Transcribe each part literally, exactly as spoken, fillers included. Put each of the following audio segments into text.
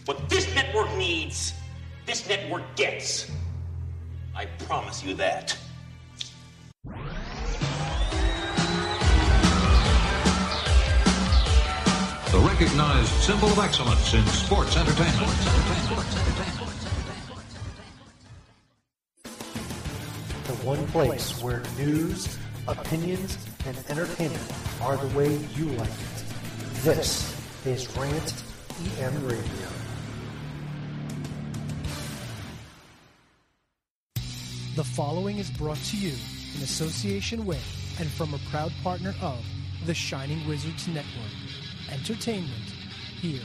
What this network needs, this network gets. I promise you that. The recognized symbol of excellence in sports entertainment. The one place where news, opinions, and entertainment are the way you like it. This is Rant E M Radio. The following is brought to you in association with and from a proud partner of the Shining Wizards Network. Entertainment here.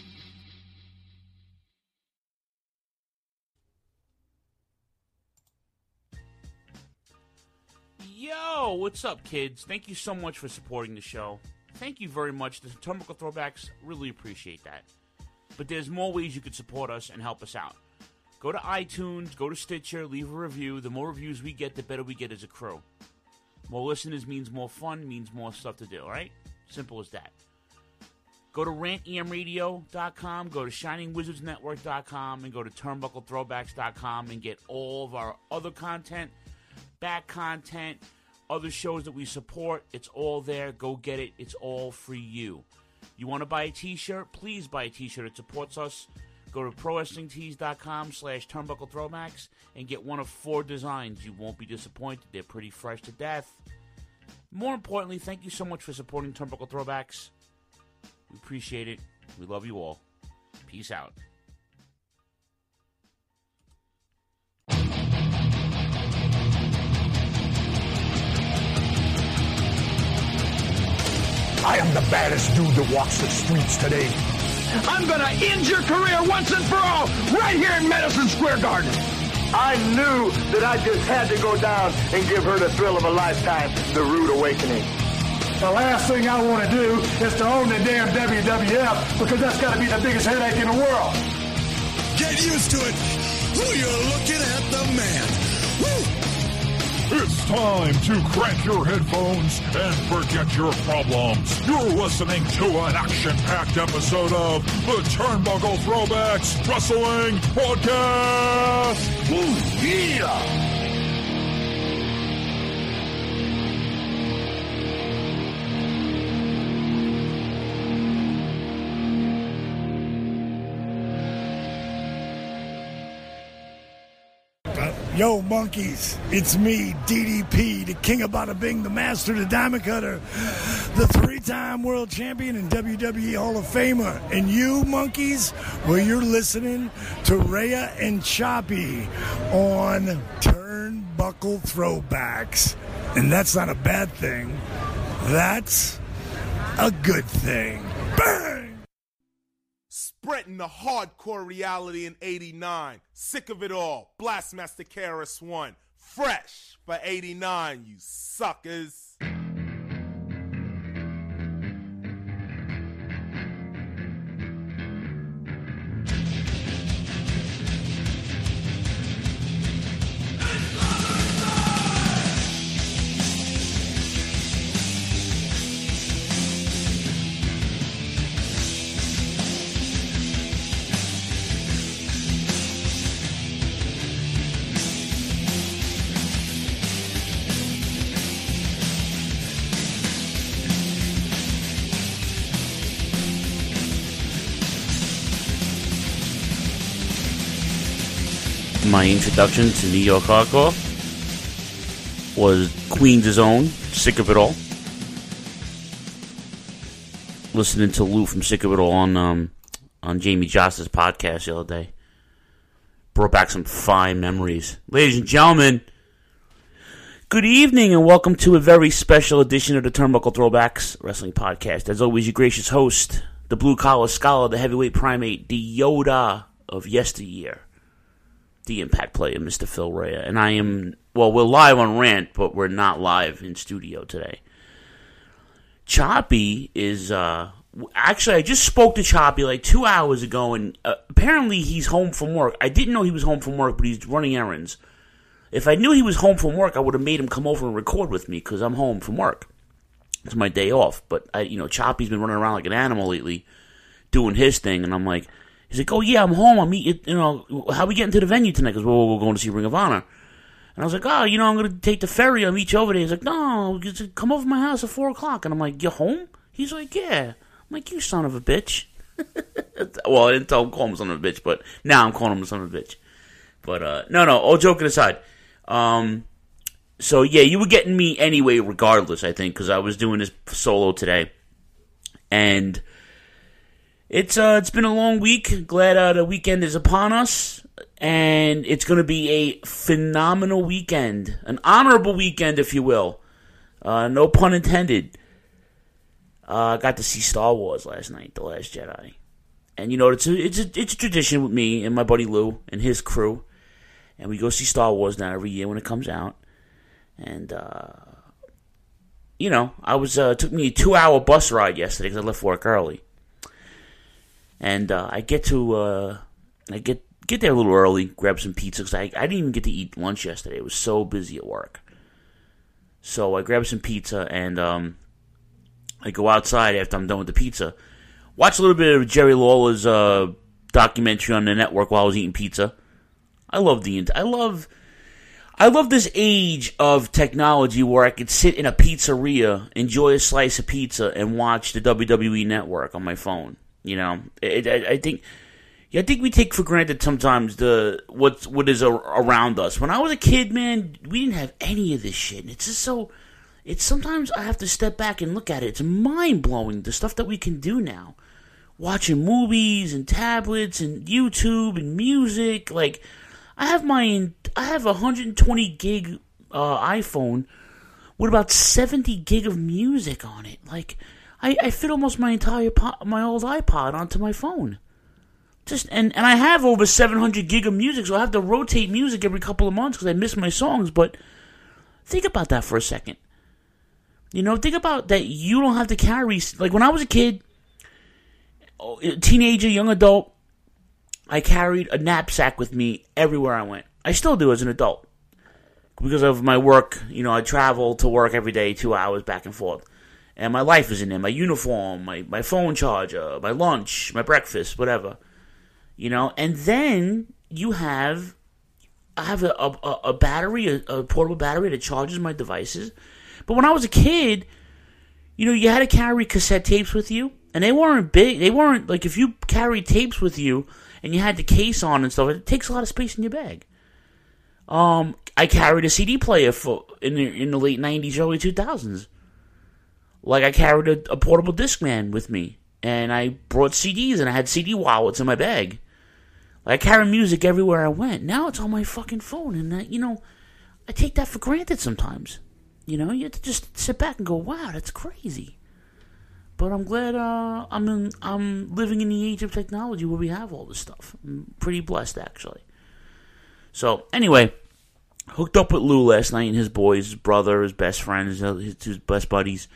Yo, what's up, kids? Thank you so much for supporting the show. Thank you very much. The Turnbuckle Throwbacks really appreciate that. But there's more ways you could support us and help us out. Go to iTunes, go to Stitcher, leave a review. The more reviews we get, the better we get as a crew. More listeners means more fun, means more stuff to do, right? Simple as that. Go to rant e m radio dot com, go to shining wizards network dot com, and go to turnbuckle throwbacks dot com and get all of our other content, back content, other shows that we support. It's all there. Go get it. It's all for you. You want to buy a t-shirt? Please buy a t-shirt. It supports us. Go to pro wrestling tees dot com slash turnbuckle throwbacks and get one of four designs. You won't be disappointed. They're pretty fresh to death. More importantly, thank you so much for supporting Turnbuckle Throwbacks. We appreciate it. We love you all. Peace out. I am the baddest dude that walks the streets today. I'm gonna end your career once and for all, right here in Madison Square Garden. I knew that I just had to go down and give her the thrill of a lifetime, the rude awakening. The last thing I want to do is to own the damn W W F, because that's got to be the biggest headache in the world. Get used to it. Who you're looking at, the man. Woo! It's time to crank your headphones and forget your problems. You're listening to an action-packed episode of the Turnbuckle Throwbacks Wrestling Podcast. Ooh, yeah! Yo, monkeys, it's me, D D P, the king of Bada Bing, the master, the diamond cutter, the three-time world champion and W W E Hall of Famer. And you, monkeys, well, you're listening to Rhea and Choppy on Turnbuckle Throwbacks. And that's not a bad thing. That's a good thing. Bang! Spreading the hardcore reality in eighty-nine. Sick of it all. Blastmaster K R S One. Fresh for eighty-nine, you suckers. My introduction to New York hardcore was Queen's Own, Sick of It All. Listening to Lou from Sick of It All on um, on Jamie Joss's podcast the other day. Brought back some fine memories. Ladies and gentlemen, good evening and welcome to a very special edition of the Turnbuckle Throwbacks Wrestling Podcast. As always, your gracious host, the blue-collar scholar, the heavyweight primate, the Yoda of yesteryear. The Impact player, Mister Phil Rhea. And I am, well, we're live on Rant, but we're not live in studio today. Choppy is, uh, actually, I just spoke to Choppy like two hours ago, and uh, apparently he's home from work. I didn't know he was home from work, but he's running errands. If I knew he was home from work, I would have made him come over and record with me, because I'm home from work. It's my day off. But, I, you know, Choppy's been running around like an animal lately, doing his thing, and I'm like, He's like, oh, yeah, I'm home. I'm eating, you know, how we getting to the venue tonight? Because well, we're going to see Ring of Honor. And I was like, oh, you know, I'm going to take the ferry. I'll meet you over there. He's like, no, come over to my house at four o'clock. And I'm like, you're home? He's like, yeah. I'm like, you son of a bitch. Well, I didn't tell him call him son of a bitch, but now I'm calling him son of a bitch. But, uh, no, no, all joking aside. Um, so, yeah, you were getting me anyway regardless, I think, because I was doing this solo today. And it's uh, it's been a long week. Glad uh, the weekend is upon us. And it's going to be a phenomenal weekend. An honorable weekend, if you will. Uh, no pun intended. I uh, got to see Star Wars last night, The Last Jedi. And, you know, it's a, it's, a, it's a tradition with me and my buddy Lou and his crew. And we go see Star Wars now every year when it comes out. And, uh, you know, I was uh, it took me a two-hour bus ride yesterday because I left work early. And uh, I get to, uh, I get get there a little early, grab some pizza, because I, I didn't even get to eat lunch yesterday. I was so busy at work. So I grab some pizza, and um, I go outside after I'm done with the pizza. Watch a little bit of Jerry Lawler's uh, documentary on the network while I was eating pizza. I love the, I love, I love this age of technology where I could sit in a pizzeria, enjoy a slice of pizza, and watch the W W E network on my phone. You know, it, I, I think... Yeah, I think we take for granted sometimes the what's what is a, around us. When I was a kid, man, we didn't have any of this shit. And it's just so, it's sometimes I have to step back and look at it. It's mind blowing the stuff that we can do now, watching movies and tablets and YouTube and music. Like, I have my I have a one hundred twenty gig uh, iPhone with about seventy gig of music on it. Like, I, I fit almost my entire po- my old iPod onto my phone. Just and, and I have over seven hundred gig of music, so I have to rotate music every couple of months because I miss my songs. But think about that for a second. You know, think about that you don't have to carry... Like, when I was a kid, teenager, young adult, I carried a knapsack with me everywhere I went. I still do as an adult. Because of my work, you know, I travel to work every day, two hours back and forth. And my life is in there. My uniform, my, my phone charger, my lunch, my breakfast, whatever. You know, and then you have, I have a, a, a battery, a, a portable battery that charges my devices. But when I was a kid, you know, you had to carry cassette tapes with you. And they weren't big. They weren't, like, if you carried tapes with you and you had the case on and stuff, it takes a lot of space in your bag. Um, I carried a C D player for in the, in the late nineties, early two thousands. Like, I carried a, a portable Discman with me. And I brought C Ds and I had C D wallets in my bag. I carry music everywhere I went. Now it's on my fucking phone, and that, you know, I take that for granted sometimes. You know, you have to just sit back and go, "Wow, that's crazy." But I'm glad uh, I'm in. I'm living in the age of technology where we have all this stuff. I'm pretty blessed, actually. So anyway, hooked up with Lou last night and his boys, his brother, his best friend, his, his, his best buddies,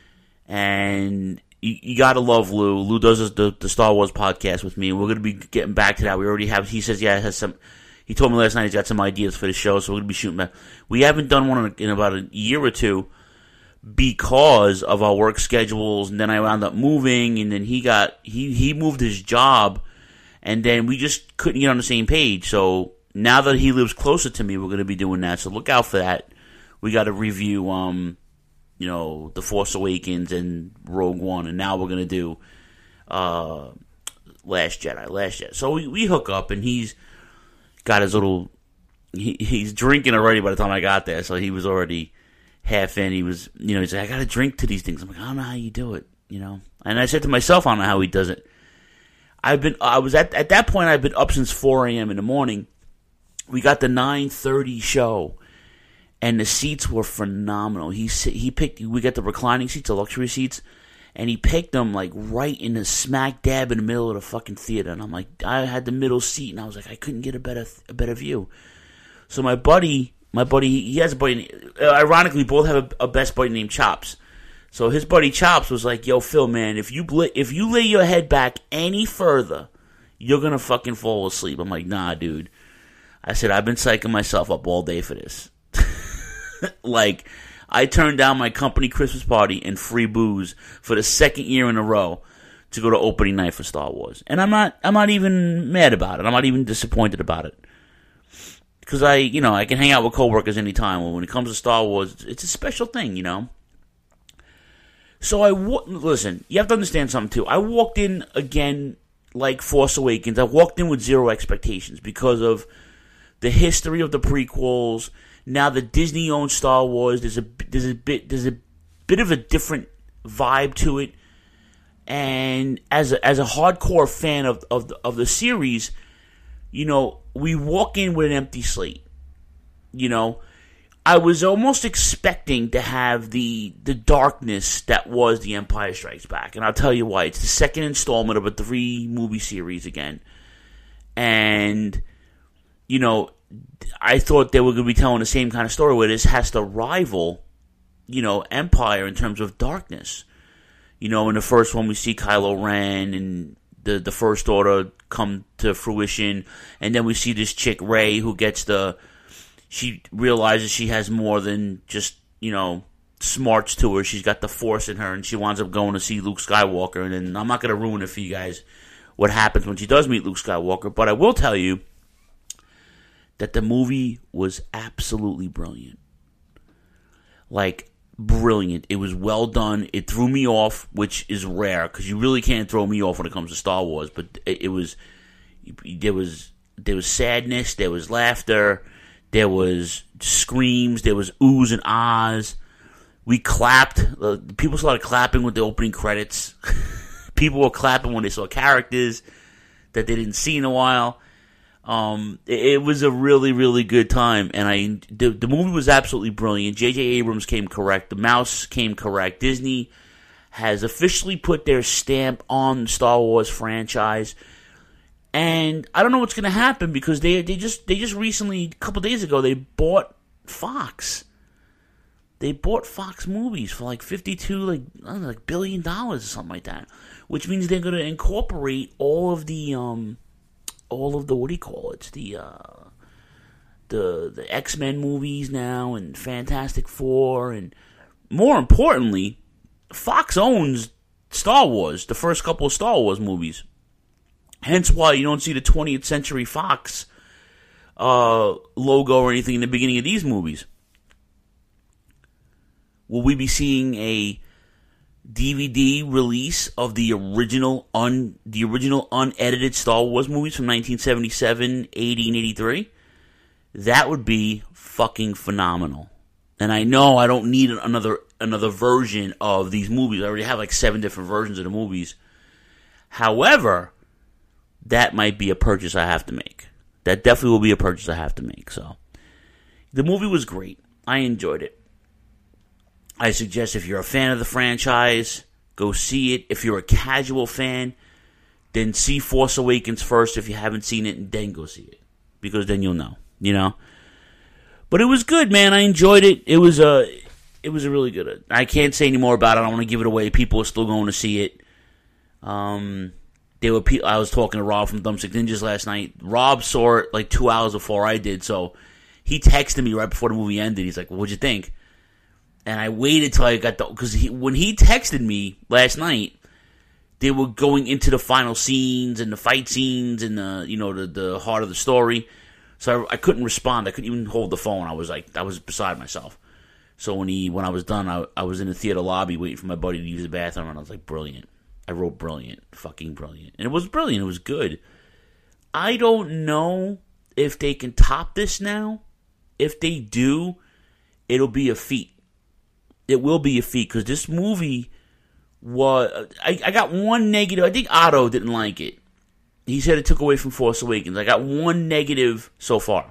and. You, you gotta love Lou. Lou does the, the Star Wars podcast with me, and we're gonna be getting back to that. We already have. He says, yeah, has some. He told me last night he's got some ideas for the show, so we're gonna be shooting back. We haven't done one in, in about a year or two because of our work schedules, and then I wound up moving, and then he got he he moved his job, and then we just couldn't get on the same page. So now that he lives closer to me, we're gonna be doing that. So look out for that. We got to review. Um, You know, The Force Awakens and Rogue One, and now we're gonna do uh, Last Jedi, Last Jedi. So we, we hook up, and he's got his little. He, he's drinking already by the time I got there, so he was already half in. He was, you know, he's like, I gotta drink to these things. I'm like, I don't know how you do it, you know. And I said to myself, I don't know how he does it. I've been, I was at at that point, I've been up since four a.m. in the morning. We got the nine thirty show. And the seats were phenomenal. He he picked. We got the reclining seats, the luxury seats, and he picked them like right in the smack dab in the middle of the fucking theater. And I'm like, I had the middle seat, and I was like, I couldn't get a better a better view. So my buddy, my buddy, he has a buddy. Uh, ironically, both have a, a best buddy named Chops. So his buddy Chops was like, Yo, Phil, man, if you if you lay your head back any further, you're gonna fucking fall asleep. I'm like, Nah, dude. I said, I've been psyching myself up all day for this. Like, I turned down my company Christmas party and free booze for the second year in a row to go to opening night for Star Wars. And I'm not I'm not even mad about it. I'm not even disappointed about it. Because I, you know, I can hang out with coworkers anytime. Well, when it comes to Star Wars, it's a special thing, you know. So I, wa- listen, you have to understand something too. I walked in again like Force Awakens. I walked in with zero expectations because of the history of the prequels. Now that Disney owns Star Wars, there's a there's a bit there's a bit of a different vibe to it. And as a, as a hardcore fan of of the, of the series, you know, we walk in with an empty slate. You know, I was almost expecting to have the the darkness that was The Empire Strikes Back. And I'll tell you why. It's the second installment of a three-movie series again. And, you know, I thought they were going to be telling the same kind of story where this has to rival, you know, Empire in terms of darkness. You know, in the first one we see Kylo Ren and the, the First Order come to fruition. And then we see this chick, Rey, who gets the... She realizes she has more than just, you know, smarts to her. She's got the Force in her, and she winds up going to see Luke Skywalker. And then I'm not going to ruin it for you guys what happens when she does meet Luke Skywalker. But I will tell you that the movie was absolutely brilliant. Like, brilliant. It was well done. It threw me off, which is rare, because you really can't throw me off when it comes to Star Wars. But it, it was, there was, there was sadness, there was laughter, there was screams, there was oohs and ahs. We clapped. Uh, people started clapping with the opening credits. People were clapping when they saw characters that they didn't see in a while. Um, it, it was a really, really good time, and I the, the movie was absolutely brilliant. J J Abrams came correct. The mouse came correct. Disney has officially put their stamp on the Star Wars franchise. And I don't know what's going to happen because they they just they just recently, a couple days ago, they bought Fox. They bought Fox Movies for like fifty-two like I don't know, like billion dollars or something like that, which means they're going to incorporate all of the um all of the what do you call it? It's the uh, the the X-Men movies now and Fantastic Four, and more importantly, Fox owns Star Wars, the first couple of Star Wars movies. Hence why you don't see the twentieth Century Fox uh, logo or anything in the beginning of these movies. Will we be seeing a D V D release of the original un the original unedited Star Wars movies from nineteen seventy-seven, eighty, and eighty-three? That would be fucking phenomenal. And I know I don't need another another version of these movies. I already have like seven different versions of the movies. However, that might be a purchase I have to make. That definitely will be a purchase I have to make. So, the movie was great. I enjoyed it. I suggest if you're a fan of the franchise, go see it. If you're a casual fan, then see Force Awakens first if you haven't seen it, and then go see it. Because then you'll know, you know? But it was good, man. I enjoyed it. It was a, it was a really good... I can't say any more about it. I don't want to give it away. People are still going to see it. Um... There were people, I was talking to Rob from Thumbstick Ninjas last night. Rob saw it like two hours before I did, so he texted me right before the movie ended. He's like, well, "What'd you think?" And I waited till I got the because he, when he texted me last night, they were going into the final scenes and the fight scenes and the you know the the heart of the story. So I, I couldn't respond. I couldn't even hold the phone. I was like, I was beside myself. So when he when I was done, I I was in the theater lobby waiting for my buddy to use the bathroom, and I was like, brilliant. I wrote brilliant, fucking brilliant. And it was brilliant. It was good. I don't know if they can top this now. If they do, it'll be a feat. It will be a feat because this movie was... I, I got one negative. I think Otto didn't like it. He said it took away from Force Awakens. I got one negative so far.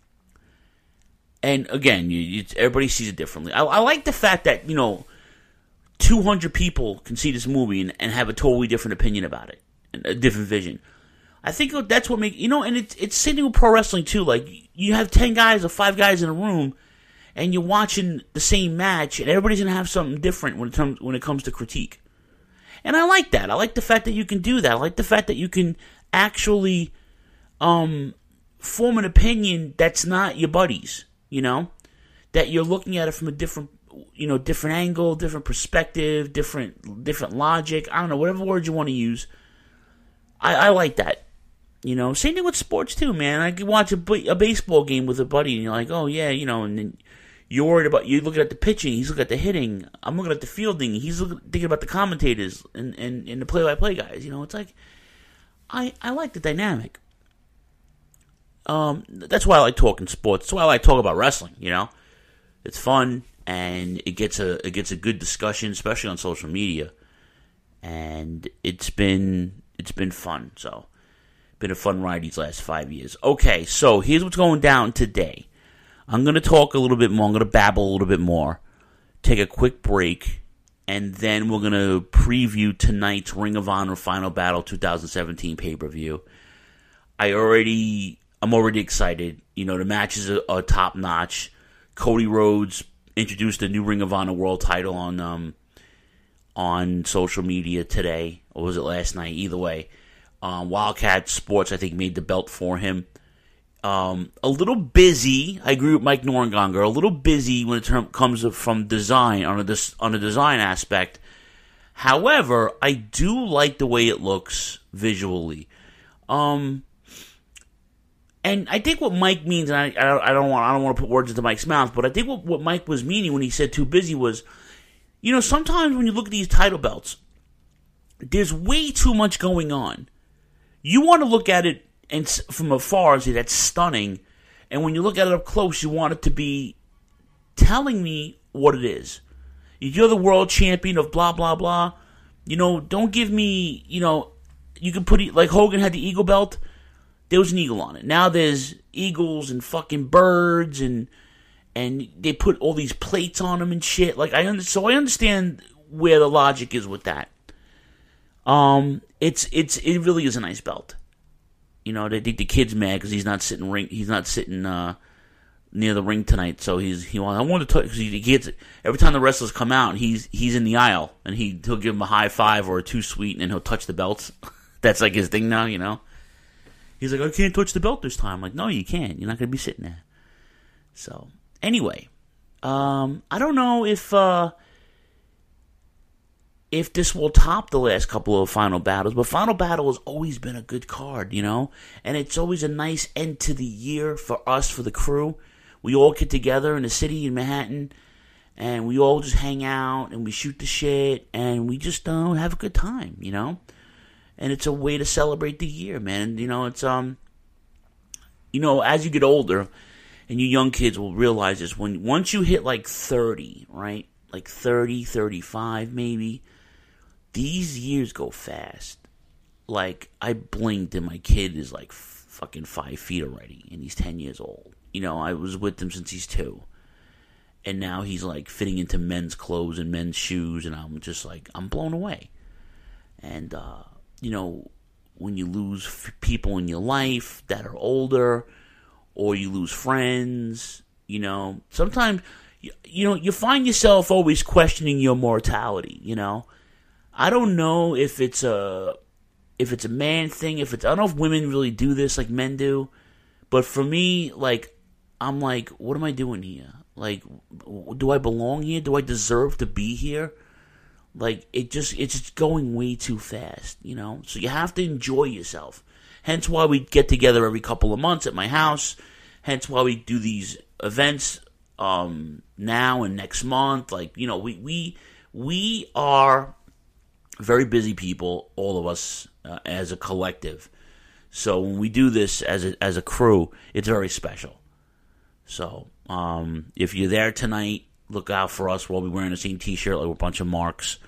And again, you, you, everybody sees it differently. I, I like the fact that, you know... two hundred people can see this movie and, and have a totally different opinion about it, and a different vision. I think that's what makes, you know, and it's it's same thing with pro wrestling too. Like, you have ten guys or five guys in a room, and you're watching the same match, and everybody's gonna have something different when it comes when it comes to critique. And I like that. I like the fact that you can do that. I like the fact that you can actually um, form an opinion that's not your buddies. You know, that you're looking at it from a different you know, different angle, different perspective, different different logic. I don't know, whatever word you want to use. I, I like that. You know, same thing with sports too, man. I could watch a, a baseball game with a buddy, and you're like, oh yeah, you know, and then you're worried about, you're looking at the pitching, he's looking at the hitting, I'm looking at the fielding, he's looking, thinking about the commentators and, and, and the play-by-play guys. You know, it's like, I I like the dynamic. Um, that's why I like talking sports. That's why I like talking about wrestling. You know, it's fun and it gets a it gets a good discussion, especially on social media. And it's been it's been fun. So. Been a fun ride these last five years. Okay, so here's what's going down today. I'm going to talk a little bit more. I'm going to babble a little bit more. Take a quick break. And then we're going to preview tonight's Ring of Honor Final Battle twenty seventeen pay-per-view. I already, I'm already excited. You know, the matches are, are top-notch. Cody Rhodes introduced a new Ring of Honor World title on, um, on social media today. Or was it last night? Either way. Um, Wildcat Sports, I think, made the belt for him. Um, a little busy. I agree with Mike Norengonger. A little busy when it term, comes from design on a this on a design aspect. However, I do like the way it looks visually. Um, and I think what Mike means, and I, I don't want I don't want to put words into Mike's mouth, but I think what, what Mike was meaning when he said too busy was, you know, sometimes when you look at these title belts, there's way too much going on. You want to look at it and from afar and say that's stunning, and when you look at it up close, you want it to be telling me what it is. You're the world champion of blah blah blah. You know, don't give me. You know, you can put it like Hogan had the eagle belt. There was an eagle on it. Now there's eagles and fucking birds and and they put all these plates on them and shit. Like I under, so I understand where the logic is with that. Um, it's it's it really is a nice belt. You know, they think the kid's mad because he's not sitting ring. He's not sitting uh, near the ring tonight. So he's he wants. I want to talk because he gets every time the wrestlers come out, he's he's in the aisle and he he'll give him a high five or a too sweet, and then he'll touch the belts. That's like his thing now. You know, he's like, I can't touch the belt this time. I'm like, no, you can't. You're not gonna be sitting there. So anyway, um, I don't know if. Uh, If this will top the last couple of Final Battles, but Final Battle has always been a good card, you know? And it's always a nice end to the year for us, for the crew. We all get together in the city in Manhattan, and we all just hang out, and we shoot the shit, and we just uh, have a good time, you know? And it's a way to celebrate the year, man. You know, it's, um, you know, as you get older, and you young kids will realize this, when once you hit like thirty, right? Like thirty, thirty-five maybe, these years go fast. Like, I blinked and my kid is like f- fucking five feet already, and he's ten years old. You know, I was with him since he's two. And now he's like fitting into men's clothes and men's shoes, and I'm just like, I'm blown away. And, uh, you know, when you lose f- people in your life that are older, or you lose friends, you know, sometimes, you, you know, you find yourself always questioning your mortality, you know. I don't know if it's a if it's a man thing, if it's I don't know if women really do this like men do, but for me, like, I'm like, what am I doing here? Like, do I belong here? Do I deserve to be here? Like, it just it's just going way too fast, you know. So you have to enjoy yourself. Hence why we get together every couple of months at my house. Hence why we do these events um, now and next month. Like, you know, we we we are very busy people, all of us, uh, as a collective. So when we do this as a, as a crew, it's very special. So um, if you're there tonight, look out for us. We'll be wearing the same T-shirt, like a bunch of marks.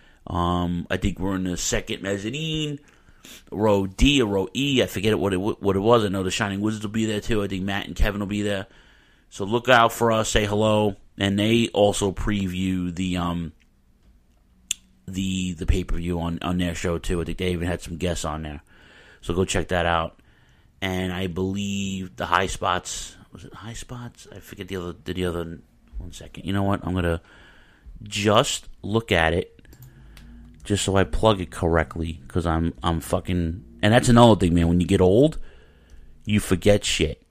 Um, I think we're in the second mezzanine, row D or row E. I forget what it what it was. I know the Shining Wizards will be there too. I think Matt and Kevin will be there. So look out for us. Say hello, and they also preview the um. the the pay-per-view on, on their show too. I think they even had some guests on there. So go check that out. And I believe the High Spots, was it High Spots? I forget the other, the other, one second. You know what? I'm going to just look at it just so I plug it correctly, because I'm, I'm fucking, and that's another thing, man. When you get old, you forget shit.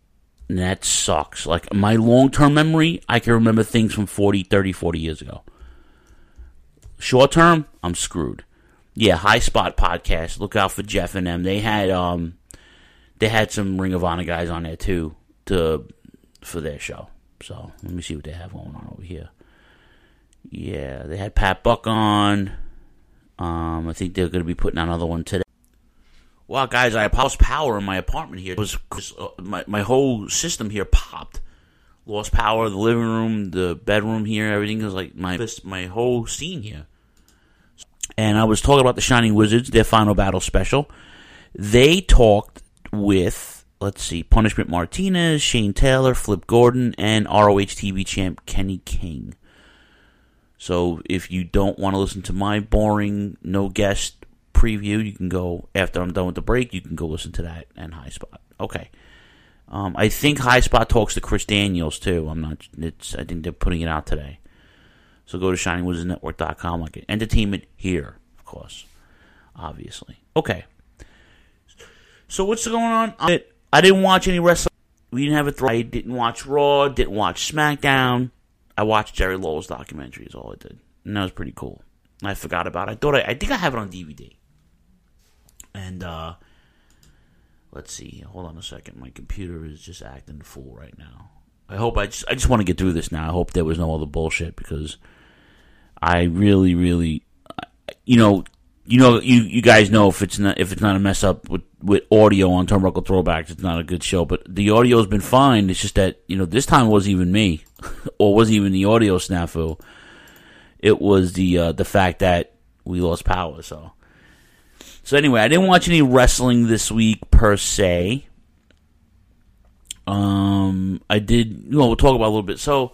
And that sucks. Like, my long-term memory, I can remember things from forty, thirty, forty years ago. Short-term, I'm screwed. Yeah, High Spot podcast. Look out for Jeff and them. They had um, they had some Ring of Honor guys on there too to for their show. So let me see what they have going on over here. Yeah, they had Pat Buck on. Um, I think they're going to be putting out another one today. Wow, guys, I lost power in my apartment here. It was uh, my my whole system here popped. Lost power. The living room, the bedroom here, everything is like my my whole scene here. And I was talking about the Shining Wizards, their Final Battle special. They talked with, let's see, Punishment Martinez, Shane Taylor, Flip Gordon, and R O H T V champ Kenny King. So if you don't want to listen to my boring, no guest preview, you can go, after I'm done with the break, you can go listen to that and High Spot. Okay. Um, I think High Spot talks to Chris Daniels, too. I'm not, it's, I think they're putting it out today. So go to shining wizards network dot com. Like entertainment here, of course. Obviously. Okay. So what's going on? I didn't watch any wrestling. We didn't have a thread. I didn't watch Raw. Didn't watch SmackDown. I watched Jerry Lawler's documentary is all I did. And that was pretty cool. I forgot about it. I thought I, I think I have it on D V D. And, uh, let's see. Hold on a second. My computer is just acting the fool right now. I hope I just I just want to get through this now. I hope there was no other bullshit because I really, really, you know, you know, you, you guys know if it's not if it's not a mess up with, with audio on Turnbuckle Throwbacks, it's not a good show. But the audio's been fine. It's just that you know this time it wasn't even me, or wasn't even the audio snafu. It was the uh, the fact that we lost power. So, so anyway, I didn't watch any wrestling this week per se. Um, I did, you know, we'll talk about it a little bit. So,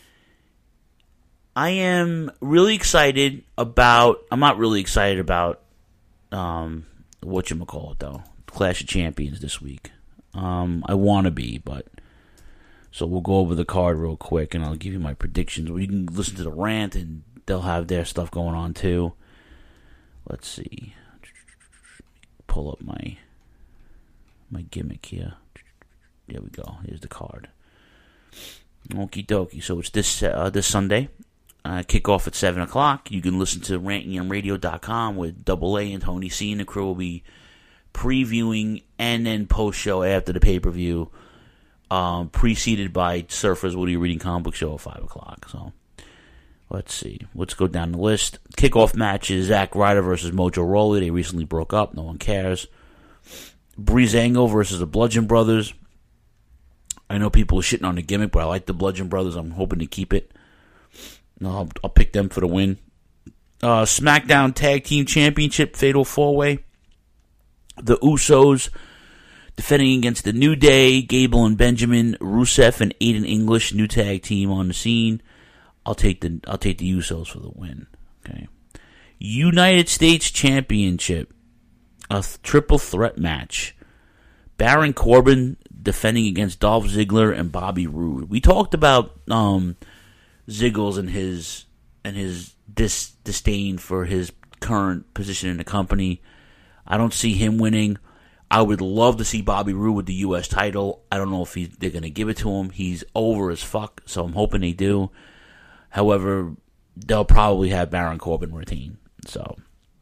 I am really excited about, I'm not really excited about, um, whatchamacallit, though, Clash of Champions this week. Um, I want to be, but, so we'll go over the card real quick, and I'll give you my predictions. You can listen to the rant, and they'll have their stuff going on, too. Let's see. Pull up my, my gimmick here. There we go. Here's the card. Okie dokie. So it's this uh, this Sunday. Uh, kickoff at seven o'clock. You can listen to rant e m radio dot com with Double A and Tony C and the crew will be previewing and then post-show after the pay-per-view, um, preceded by Surfer's Woody Reading Comic Book Show at five o'clock. So let's see. Let's go down the list. Kickoff match is Zack Ryder versus Mojo Rawley. They recently broke up. No one cares. Breezango versus the Bludgeon Brothers. I know people are shitting on the gimmick, but I like the Bludgeon Brothers. I'm hoping to keep it. No, I'll, I'll pick them for the win. Uh, SmackDown Tag Team Championship Fatal four way. The Usos defending against the New Day. Gable and Benjamin, Rusev and Aiden English, new tag team on the scene. I'll take the I'll take the Usos for the win. Okay. United States Championship, a th- triple threat match. Baron Corbin defending against Dolph Ziggler and Bobby Roode. We talked about um, Ziggles and his and his dis, disdain for his current position in the company. I don't see him winning. I would love to see Bobby Roode with the U S title. I don't know if he, they're going to give it to him. He's over as fuck, so I'm hoping they do. However, they'll probably have Baron Corbin retain. So,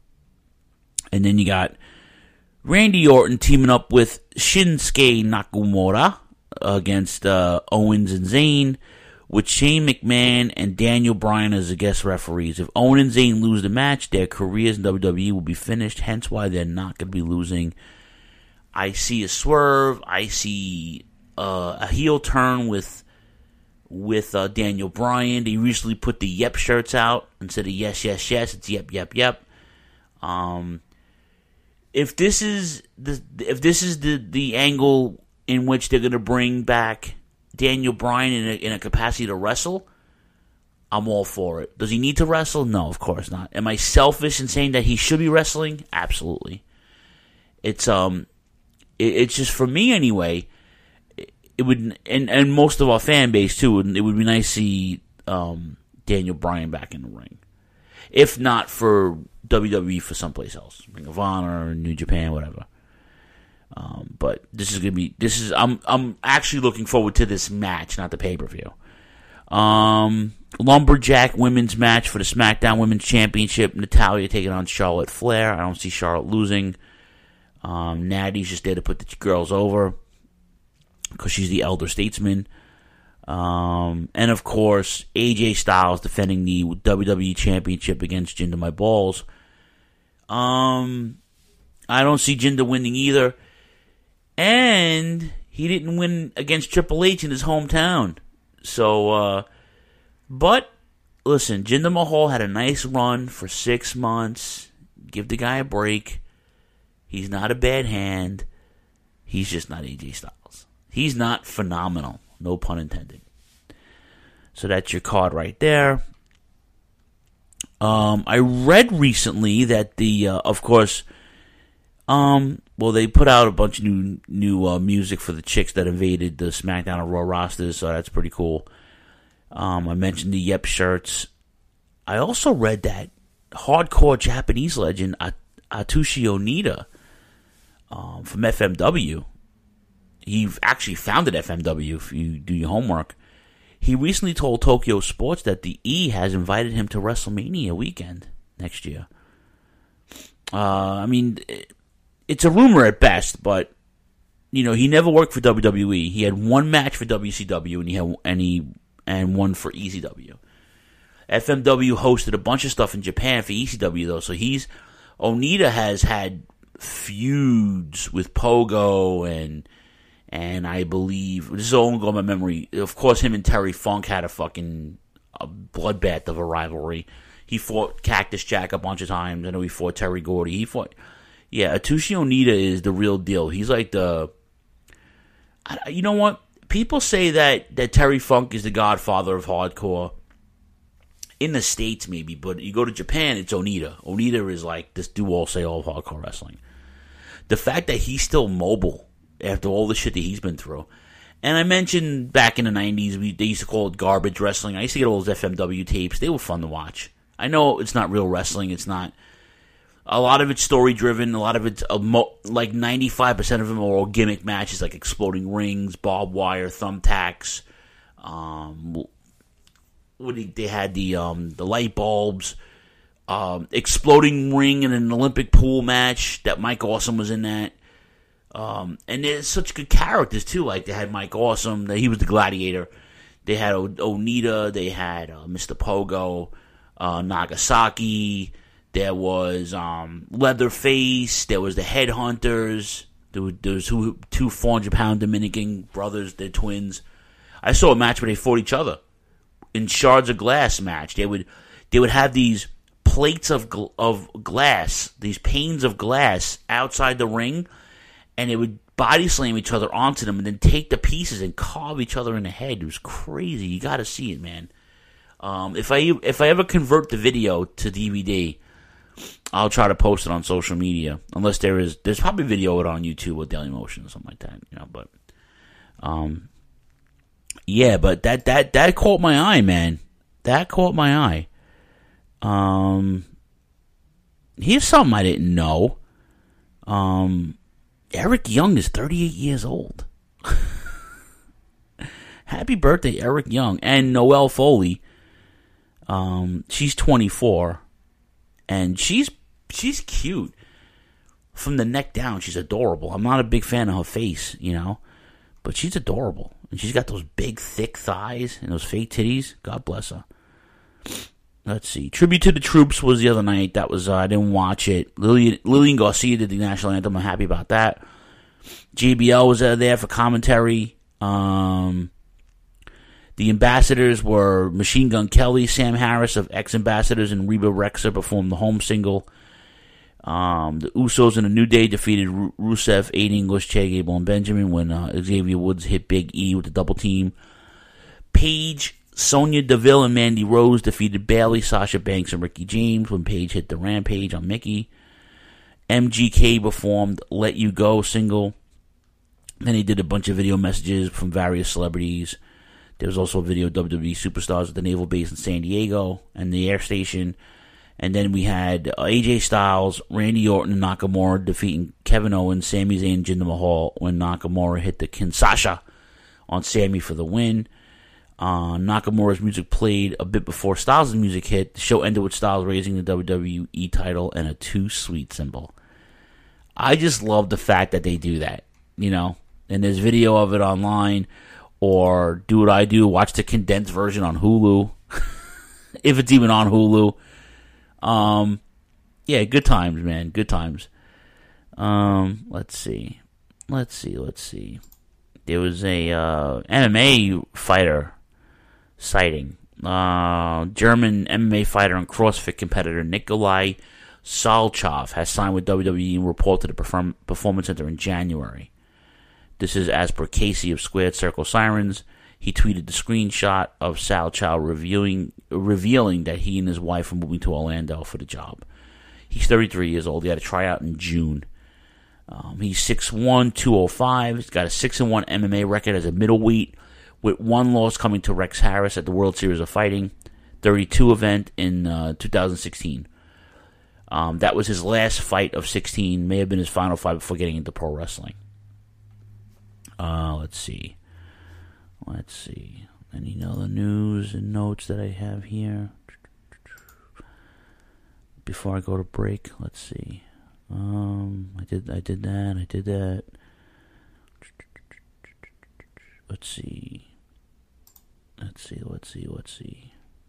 and then you got Randy Orton teaming up with Shinsuke Nakamura against uh, Owens and Zayn, with Shane McMahon and Daniel Bryan as the guest referees. If Owens and Zayn lose the match, their careers in W W E will be finished, hence why they're not going to be losing. I see a swerve. I see uh, a heel turn with with uh, Daniel Bryan. They recently put the Yep shirts out. Instead of yes, yes, yes, it's Yep, Yep, Yep. Um... If this is the if this is the, the angle in which they're going to bring back Daniel Bryan in a, in a capacity to wrestle, I'm all for it. Does he need to wrestle? No, of course not. Am I selfish in saying that he should be wrestling? Absolutely. It's um, it, it's just for me anyway. It, it would and, and most of our fan base too. It would be nice to see um, Daniel Bryan back in the ring, if not for W W E, for someplace else, Ring of Honor, New Japan, whatever. Um, but this is gonna be this is I'm I'm actually looking forward to this match, not the pay per view. Um, Lumberjack women's match for the SmackDown Women's Championship. Natalya taking on Charlotte Flair. I don't see Charlotte losing. Um, Natty's just there to put the girls over because she's the elder statesman. Um, and of course, A J Styles defending the W W E Championship against Jinder My Balls. Um, I don't see Jinder winning either. And he didn't win against Triple H in his hometown. So, uh, but, listen, Jinder Mahal had a nice run for six months. Give the guy a break. He's not a bad hand. He's just not A J Styles. He's not phenomenal. No pun intended. So that's your card right there. Um, I read recently that the, uh, of course, um, well, they put out a bunch of new new uh, music for the chicks that invaded the SmackDown and Raw rosters, so that's pretty cool. Um, I mentioned the Yep shirts. I also read that hardcore Japanese legend At- Atsushi Onita um, from F M W, he actually founded F M W if you do your homework. He recently told Tokyo Sports that the E has invited him to WrestleMania weekend next year. Uh, I mean, it's a rumor at best, but you know he never worked for W W E. He had one match for W C W, and he had and he and one for E C W. F M W hosted a bunch of stuff in Japan for E C W though, so he's Onita has had feuds with Pogo and. And I believe, this is all going by memory, of course him and Terry Funk had a fucking a bloodbath of a rivalry. He fought Cactus Jack a bunch of times. I know he fought Terry Gordy. He fought, yeah, Atsushi Onita is the real deal. He's like the, you know what? People say that, that Terry Funk is the godfather of hardcore. In the States maybe, but you go to Japan, it's Onita. Onita is like this do-all-say-all of hardcore wrestling. The fact that he's still mobile after all the shit that he's been through. And I mentioned back in the nineties, we, they used to call it garbage wrestling. I used to get all those F M W tapes. They were fun to watch. I know it's not real wrestling. It's not. A lot of it's story-driven. A lot of it's, a mo- like ninety-five percent of them are all gimmick matches, like exploding rings, barbed wire, thumbtacks. Um, what they, they had the um, the light bulbs. Um, exploding ring in an Olympic pool match that Mike Awesome was in that. Um, and there's such good characters, too. Like, they had Mike Awesome. He was the gladiator. They had o- Onita. They had uh, Mister Pogo. Uh, Nagasaki. There was um, Leatherface. There was the Headhunters. There was, there was two, two four hundred pound Dominican brothers. They're twins. I saw a match where they fought each other. In shards of glass match. They would they would have these plates of gl- of glass, these panes of glass outside the ring, and they would body slam each other onto them and then take the pieces and carve each other in the head. It was crazy. You got to see it, man. Um, if I if I ever convert the video to D V D, I'll try to post it on social media. Unless there is, there's probably video of it on YouTube or Daily Motion or something like that. You know, but um, yeah, but that that that caught my eye, man. That caught my eye. Um, here's something I didn't know. Um. Eric Young is thirty-eight years old. Happy birthday, Eric Young. And Noelle Foley. Um, she's twenty-four. And she's she's cute. From the neck down, she's adorable. I'm not a big fan of her face, you know. But she's adorable. And she's got those big, thick thighs and those fake titties. God bless her. Let's see. Tribute to the Troops was the other night. That was, uh, I didn't watch it. Lillian, Lillian Garcia did the national anthem. I'm happy about that. J B L was uh, there for commentary. Um, the ambassadors were Machine Gun Kelly, Sam Harris of Ex-Ambassadors, and Reba Rexha performed the home single. Um, the Usos and the New Day defeated Ru- Rusev, Aiden English, Che, Gable, and Benjamin when uh, Xavier Woods hit Big E with the double team. Paige, Sonya Deville, and Mandy Rose defeated Bayley, Sasha Banks, and Ricky James when Paige hit the Rampage on Mickey. M G K performed Let You Go single. Then he did a bunch of video messages from various celebrities. There was also a video of W W E superstars at the Naval Base in San Diego and the air station. And then we had uh, A J Styles, Randy Orton, and Nakamura defeating Kevin Owens, Sami Zayn, and Jinder Mahal when Nakamura hit the Kinshasa on Sami for the win. Uh, Nakamura's music played a bit before Styles' music hit. The show ended with Styles raising the W W E title and a Too Sweet symbol. I just love the fact that they do that, you know. And there's video of it online. Or do what I do, watch the condensed version on Hulu. If it's even on Hulu. Um, yeah, good times, man. Good times. Um, let's see. Let's see, let's see. There was a uh, M M A fighter sighting. Uh, German M M A fighter and CrossFit competitor Nikolai Salchov has signed with W W E and reported to the Perform- Performance Center in January. This is as per Casey of Squared Circle Sirens. He tweeted the screenshot of Salchov revealing, revealing that he and his wife are moving to Orlando for the job. He's thirty-three years old. He had a tryout in June. Um, he's six one, two oh five. He's got a six and one M M A record as a middleweight, with one loss coming to Rex Harris at the World Series of Fighting thirty-two event in uh, two thousand sixteen. Um, that was his last fight of sixteen. May have been his final fight before getting into pro wrestling. Uh, let's see. Let's see. Any other news and notes that I have here? Before I go to break, let's see. Um, I did, I did that. I did that. Let's see. Let's see. Let's see. Let's see.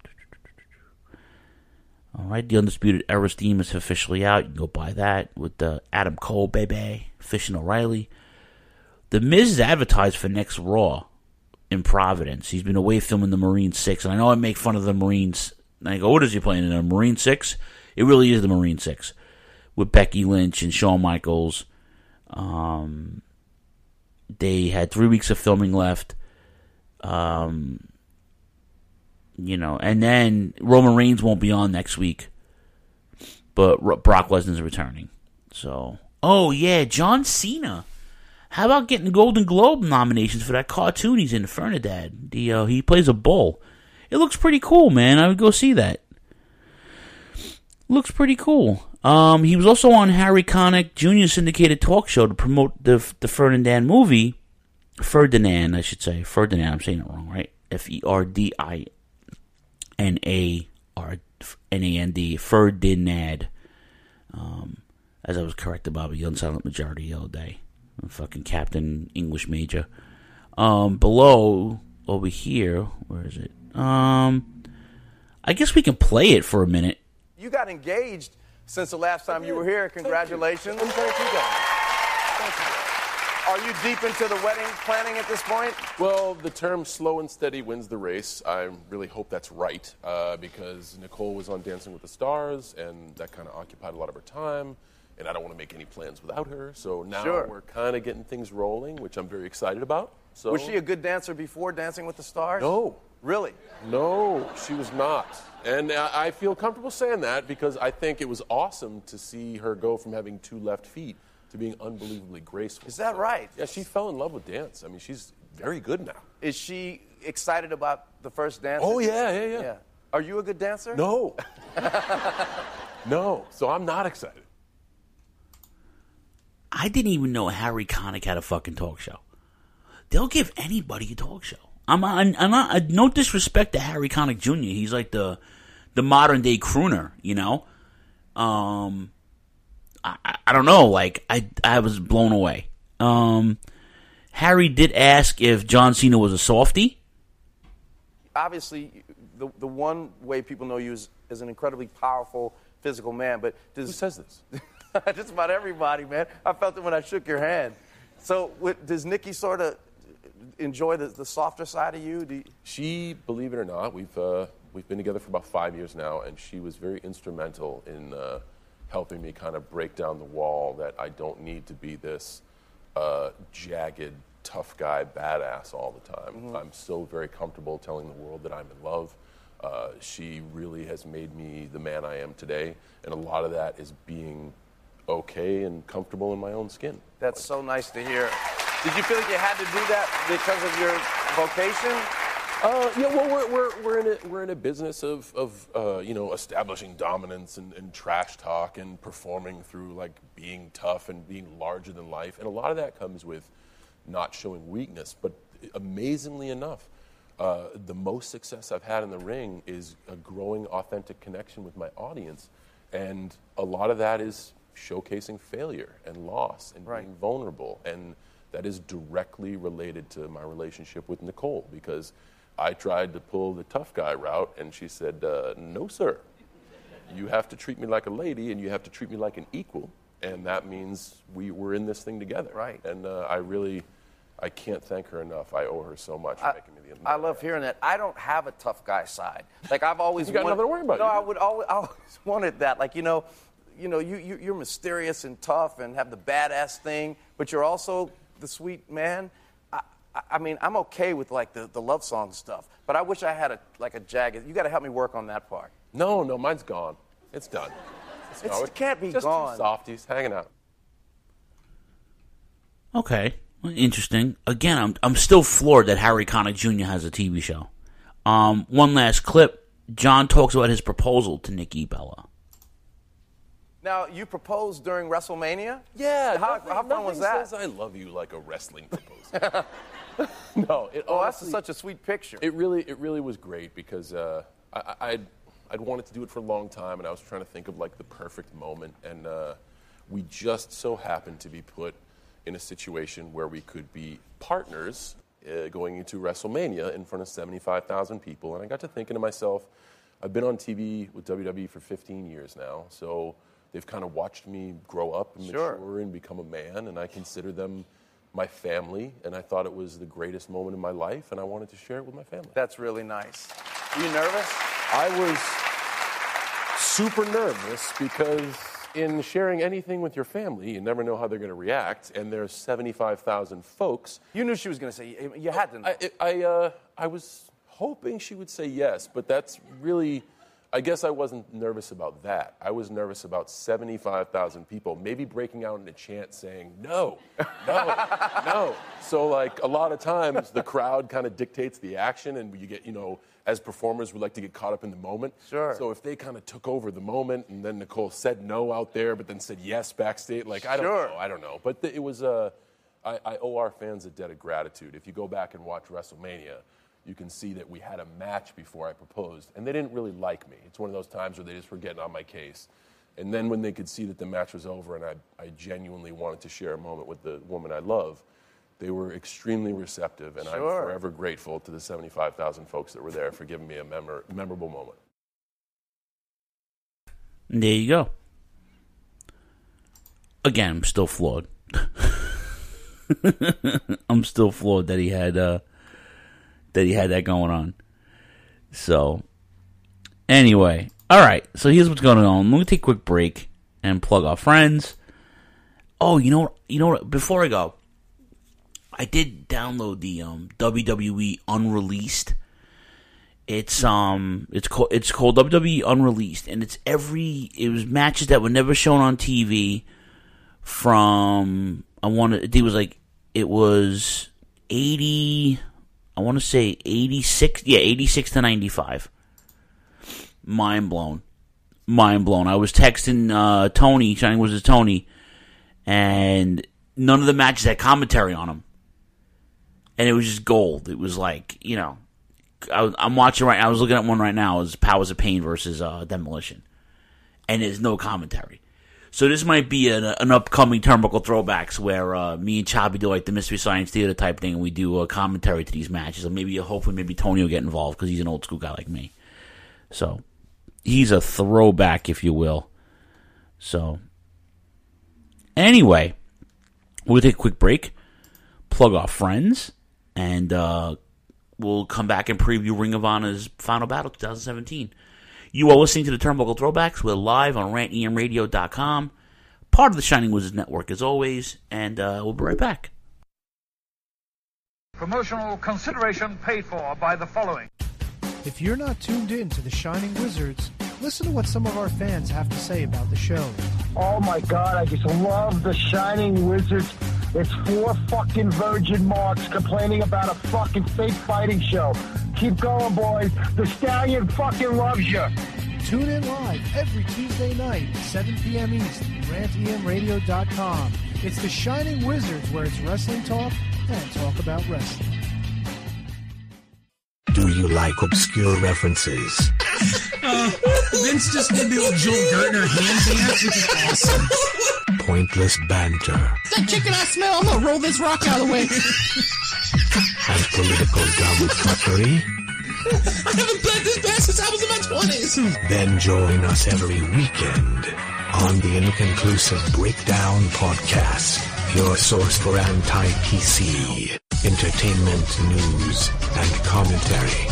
All right, the Undisputed Era theme is officially out. You can go buy that with the Adam Cole, baby, Fish and O'Reilly. The Miz is advertised for next Raw in Providence. He's been away filming the Marine Six, and I know I make fun of the Marines. And I go, what is he playing in a Marine Six? It really is the Marine Six with Becky Lynch and Shawn Michaels. Um, they had three weeks of filming left. Um, you know, and then Roman Reigns won't be on next week, but Brock Lesnar's returning. So, oh yeah, John Cena. How about getting Golden Globe nominations for that cartoon he's in, Fernandad? The uh, he plays a bull. It looks pretty cool, man. I would go see that. Looks pretty cool. Um, he was also on Harry Connick Junior's syndicated talk show to promote the the Ferdinand movie. Ferdinand, I should say. Ferdinand, I'm saying it wrong, right? F E R D I N A R N A N D. Ferdinand. Um, as I was corrected by the unsilent majority the other day. Fucking Captain English Major. Um, below, over here, where is it? Um, I guess we can play it for a minute. You got engaged since the last time you were here. Congratulations. Thank you. Thank you guys. Thank you. Are you deep into the wedding planning at this point? Well, the term slow and steady wins the race. I really hope that's right uh, because Nicole was on Dancing with the Stars, and that kind of occupied a lot of her time. And I don't want to make any plans without her. So now sure. we're kind of getting things rolling, which I'm very excited about. So was she a good dancer before Dancing with the Stars? No. Really? No, she was not. And I feel comfortable saying that because I think it was awesome to see her go from having two left feet to being unbelievably graceful. Is that so, right? Yeah, she fell in love with dance. I mean, she's very good now. Is she excited about the first dance? Oh, yeah, yeah, yeah. yeah. Are you a good dancer? No. No, so I'm not excited. I didn't even know Harry Connick had a fucking talk show. They'll give anybody a talk show. I'm, I'm, I'm not, no disrespect to Harry Connick Junior He's like the the modern day crooner, you know. Um, I, I don't know. Like I I was blown away. Um, Harry did ask if John Cena was a softie. Obviously, the the one way people know you is, is an incredibly powerful physical man. But does, who says this? Just about everybody, man. I felt it when I shook your hand. So, what, does Nikki sort of enjoy the, the softer side of you? Do you? She, believe it or not, we've uh, we've been together for about five years now, and she was very instrumental in uh, helping me kind of break down the wall that I don't need to be this uh, jagged, tough guy, badass all the time. Mm-hmm. I'm still very comfortable telling the world that I'm in love. Uh, she really has made me the man I am today, and a lot of that is being okay and comfortable in my own skin. That's so nice to hear. Did you feel like you had to do that because of your vocation? Uh, yeah, well, we're we're we're in a we're in a business of of uh, you know, establishing dominance and, and trash talk and performing through like being tough and being larger than life, and a lot of that comes with not showing weakness. But amazingly enough, uh, the most success I've had in the ring is a growing authentic connection with my audience, and a lot of that is showcasing failure and loss and Right. being vulnerable, and that is directly related to my relationship with Nicole, because I tried to pull the tough guy route, and she said, uh, no, sir. You have to treat me like a lady, and you have to treat me like an equal, and that means we, we're in this thing together. Right. And uh, I really, I can't thank her enough. I owe her so much for I, making me the I love hearing that. I don't have a tough guy side. Like, I've always You got wanted, nothing to worry about. No, You I do. would always, I always wanted that. Like, you know, you know, you, you, you're mysterious and tough and have the badass thing, but you're also the sweet man. I, I, I mean, I'm okay with, like, the, the love song stuff, but I wish I had, a like, a jagged. You got to help me work on that part. No, no, mine's gone. It's done. It's It's- gone. it can't be Just two gone. softies hanging out. Okay, well, interesting. Again, I'm I'm still floored that Harry Connick Junior has a T V show. Um, one last clip. John talks about his proposal to Nikki Bella. Now, you proposed during WrestleMania? Yeah, How, nothing, how fun was nothing that? says I love you like a wrestling proposal. No, it Oh, honestly, that's such a sweet picture. It really, it really was great because uh, I, I- I'd, I'd wanted to do it for a long time, and I was trying to think of like the perfect moment, and uh, we just so happened to be put in a situation where we could be partners uh, going into WrestleMania in front of seventy-five thousand people, and I got to thinking to myself, I've been on T V with W W E for fifteen years now, so they've kind of watched me grow up and Sure. mature and become a man, and I consider them my family, and I thought it was the greatest moment in my life, and I wanted to share it with my family. That's really nice. Were you nervous? I was super nervous because in sharing anything with your family, you never know how they're going to react, and there's seventy-five thousand folks. You knew she was going to say, you had to know. I, I, uh, I was hoping she would say yes, but that's really, I guess I wasn't nervous about that. I was nervous about seventy-five thousand people maybe breaking out in a chant saying, no, no, no. So, like, a lot of times the crowd kind of dictates the action, and you get, you know, as performers, we like to get caught up in the moment. Sure. So if they kind of took over the moment, and then Nicole said no out there, but then said yes backstage, like, I don't Sure. know, I don't know. But the, it was, uh, I, I owe our fans a debt of gratitude. If you go back and watch WrestleMania, you can see that we had a match before I proposed, and they didn't really like me. It's one of those times where they just were getting on my case. And then when they could see that the match was over and I, I genuinely wanted to share a moment with the woman I love, they were extremely receptive, and Sure. I'm forever grateful to the seventy-five thousand folks that were there for giving me a memor- memorable moment. There you go. Again, I'm still floored. I'm still floored that he had uh, that he had that going on. So, anyway, all right. So here's what's going on. Let me take a quick break and plug our friends. Oh, you know, you know what? Before I go, I did download the um, W W E Unreleased. It's um, it's called it's called W W E Unreleased, and it's every it was matches that were never shown on T V. From I want to, it was like it was eighty. I want to say eighty-six. Yeah, eighty-six to ninety-five. Mind blown, mind blown. I was texting uh, Tony, Shining Wizards Tony, and none of the matches had commentary on them. And it was just gold. It was like, you know, I, I'm watching right. I was looking at one right now. It's Powers of Pain versus uh, Demolition, and there's no commentary. So this might be an, an upcoming Turnbuckle Throwbacks where uh, me and Chobby do like the Mystery Science Theater type thing, and we do a commentary to these matches. Or maybe, hopefully, maybe Tony will get involved because he's an old school guy like me. So he's a throwback, if you will. So anyway, we'll take a quick break, plug our friends, and uh, we'll come back and preview Ring of Honor's Final Battle twenty seventeen. You are listening to the Turnbuckle Throwbacks. We're live on rant e m radio dot com, part of the Shining Wizards Network as always, and uh, we'll be right back. Promotional consideration paid for by the following. If you're not tuned in to the Shining Wizards, listen to what some of our fans have to say about the show. Oh my God, I just love the Shining Wizards. It's four fucking virgin marks complaining about a fucking fake fighting show. Keep going, boys. The Stallion fucking loves you. Tune in live every Tuesday night, seven p.m. East, rant e m radio dot com. It's the Shining Wizards, where it's wrestling talk and talk about wrestling. Do you like obscure references? Uh, Vince just did the old Joel Gertner hand dance, which is awesome. Pointless banter. That chicken I smell, I'm gonna roll this rock out of the way. And political dumb fuckery? I haven't played this band since I was in my twenties. Then join us every weekend on the Inconclusive Breakdown Podcast, your source for anti-P C, entertainment, news, and commentary.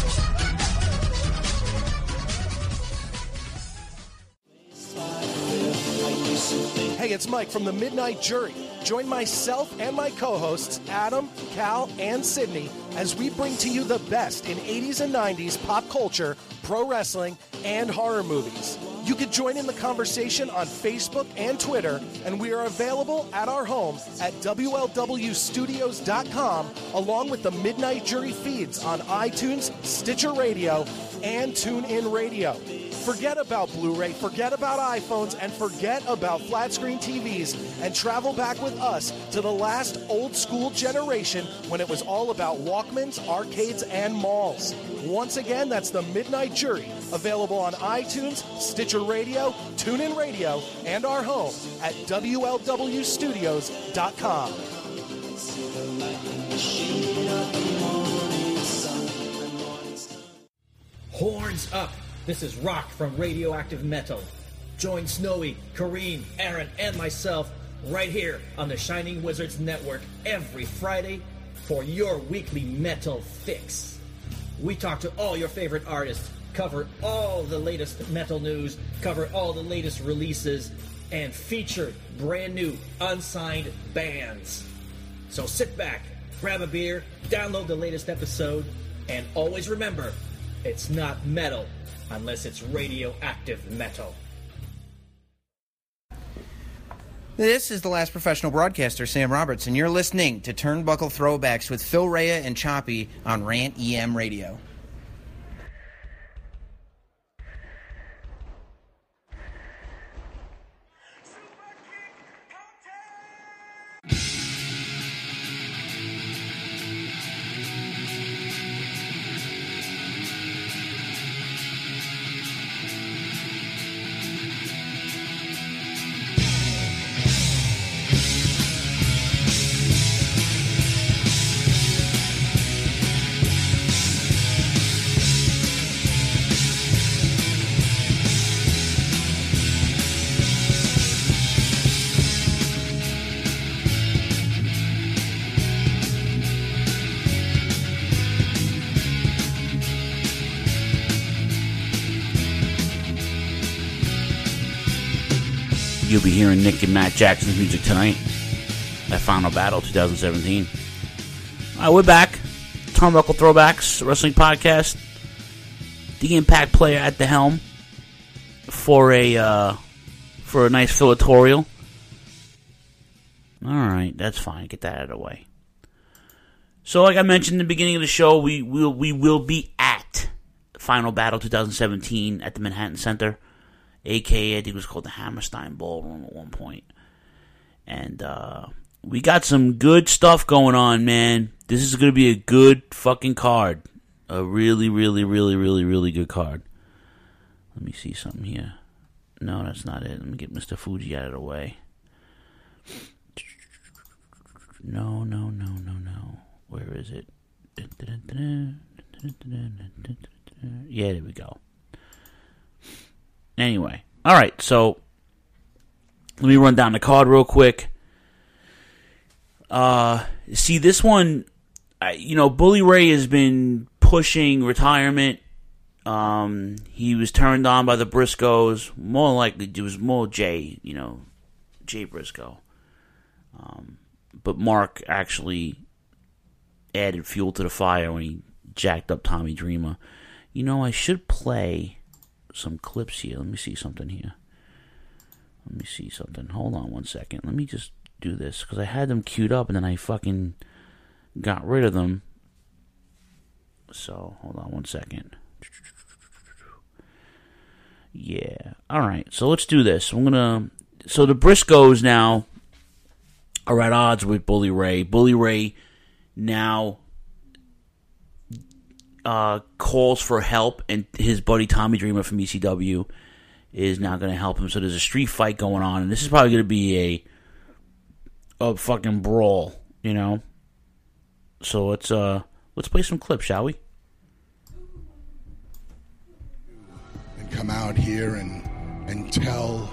Hey, it's Mike from the Midnight Jury. Join myself and my co-hosts, Adam, Cal, and Sydney, as we bring to you the best in eighties and nineties pop culture, pro wrestling, and horror movies. You can join in the conversation on Facebook and Twitter, and we are available at our home at W L W studios dot com, along with the Midnight Jury feeds on iTunes, Stitcher Radio, and TuneIn Radio. Forget about Blu-ray, forget about iPhones, and forget about flat-screen T Vs, and travel back with us to the last old-school generation when it was all about Walkmans, arcades, and malls. Once again, that's the Midnight Jury, available on iTunes, Stitcher Radio, TuneIn Radio, and our home at W L W studios dot com. Horns up! This is Rock from Radioactive Metal. Join Snowy, Kareem, Aaron, and myself right here on the Shining Wizards Network every Friday for your weekly metal fix. We talk to all your favorite artists, cover all the latest metal news, cover all the latest releases, and feature brand new unsigned bands. So sit back, grab a beer, download the latest episode, and always remember, it's not metal unless it's radioactive metal. This is the last professional broadcaster, Sam Roberts, and you're listening to Turnbuckle Throwbacks with Phil Rea and Choppy on Rant E M Radio. You'll be hearing Nick and Matt Jackson's music tonight at Final Battle twenty seventeen. All right, we're back. Turnbuckle Throwbacks Wrestling Podcast. The Impact player at the helm for a uh, for a nice filatorial. All right, that's fine. Get that out of the way. So, like I mentioned in the beginning of the show, we will we will be at Final Battle twenty seventeen at the Manhattan Center. A K A, I think it was called the Hammerstein Ballroom at one point. And uh, we got some good stuff going on, man. This is going to be a good fucking card. A really, really, really, really, really good card. Let me see something here. No, that's not it. Let me get Mister Fuji out of the way. No, no, no, no, no. Where is it? Yeah, there we go. Anyway, all right, so let me run down the card real quick. Uh, see, this one, I, you know, Bully Ray has been pushing retirement. Um, he was turned on by the Briscoes. More likely, it was more Jay, you know, Jay Briscoe. Um, but Mark actually added fuel to the fire when he jacked up Tommy Dreamer. You know, I should play some clips here. Let me see something here. Let me see something. Hold on one second. Let me just do this, because I had them queued up and then I fucking got rid of them. So, hold on one second. Yeah. All right. So let's do this. I'm gonna. So the Briscoes now are at odds with Bully Ray. Bully Ray now uh, calls for help, and his buddy Tommy Dreamer from E C W is now going to help him. So there's a street fight going on, and this is probably going to be a a fucking brawl, you know. So let's uh let's play some clips, shall we? And come out here and and tell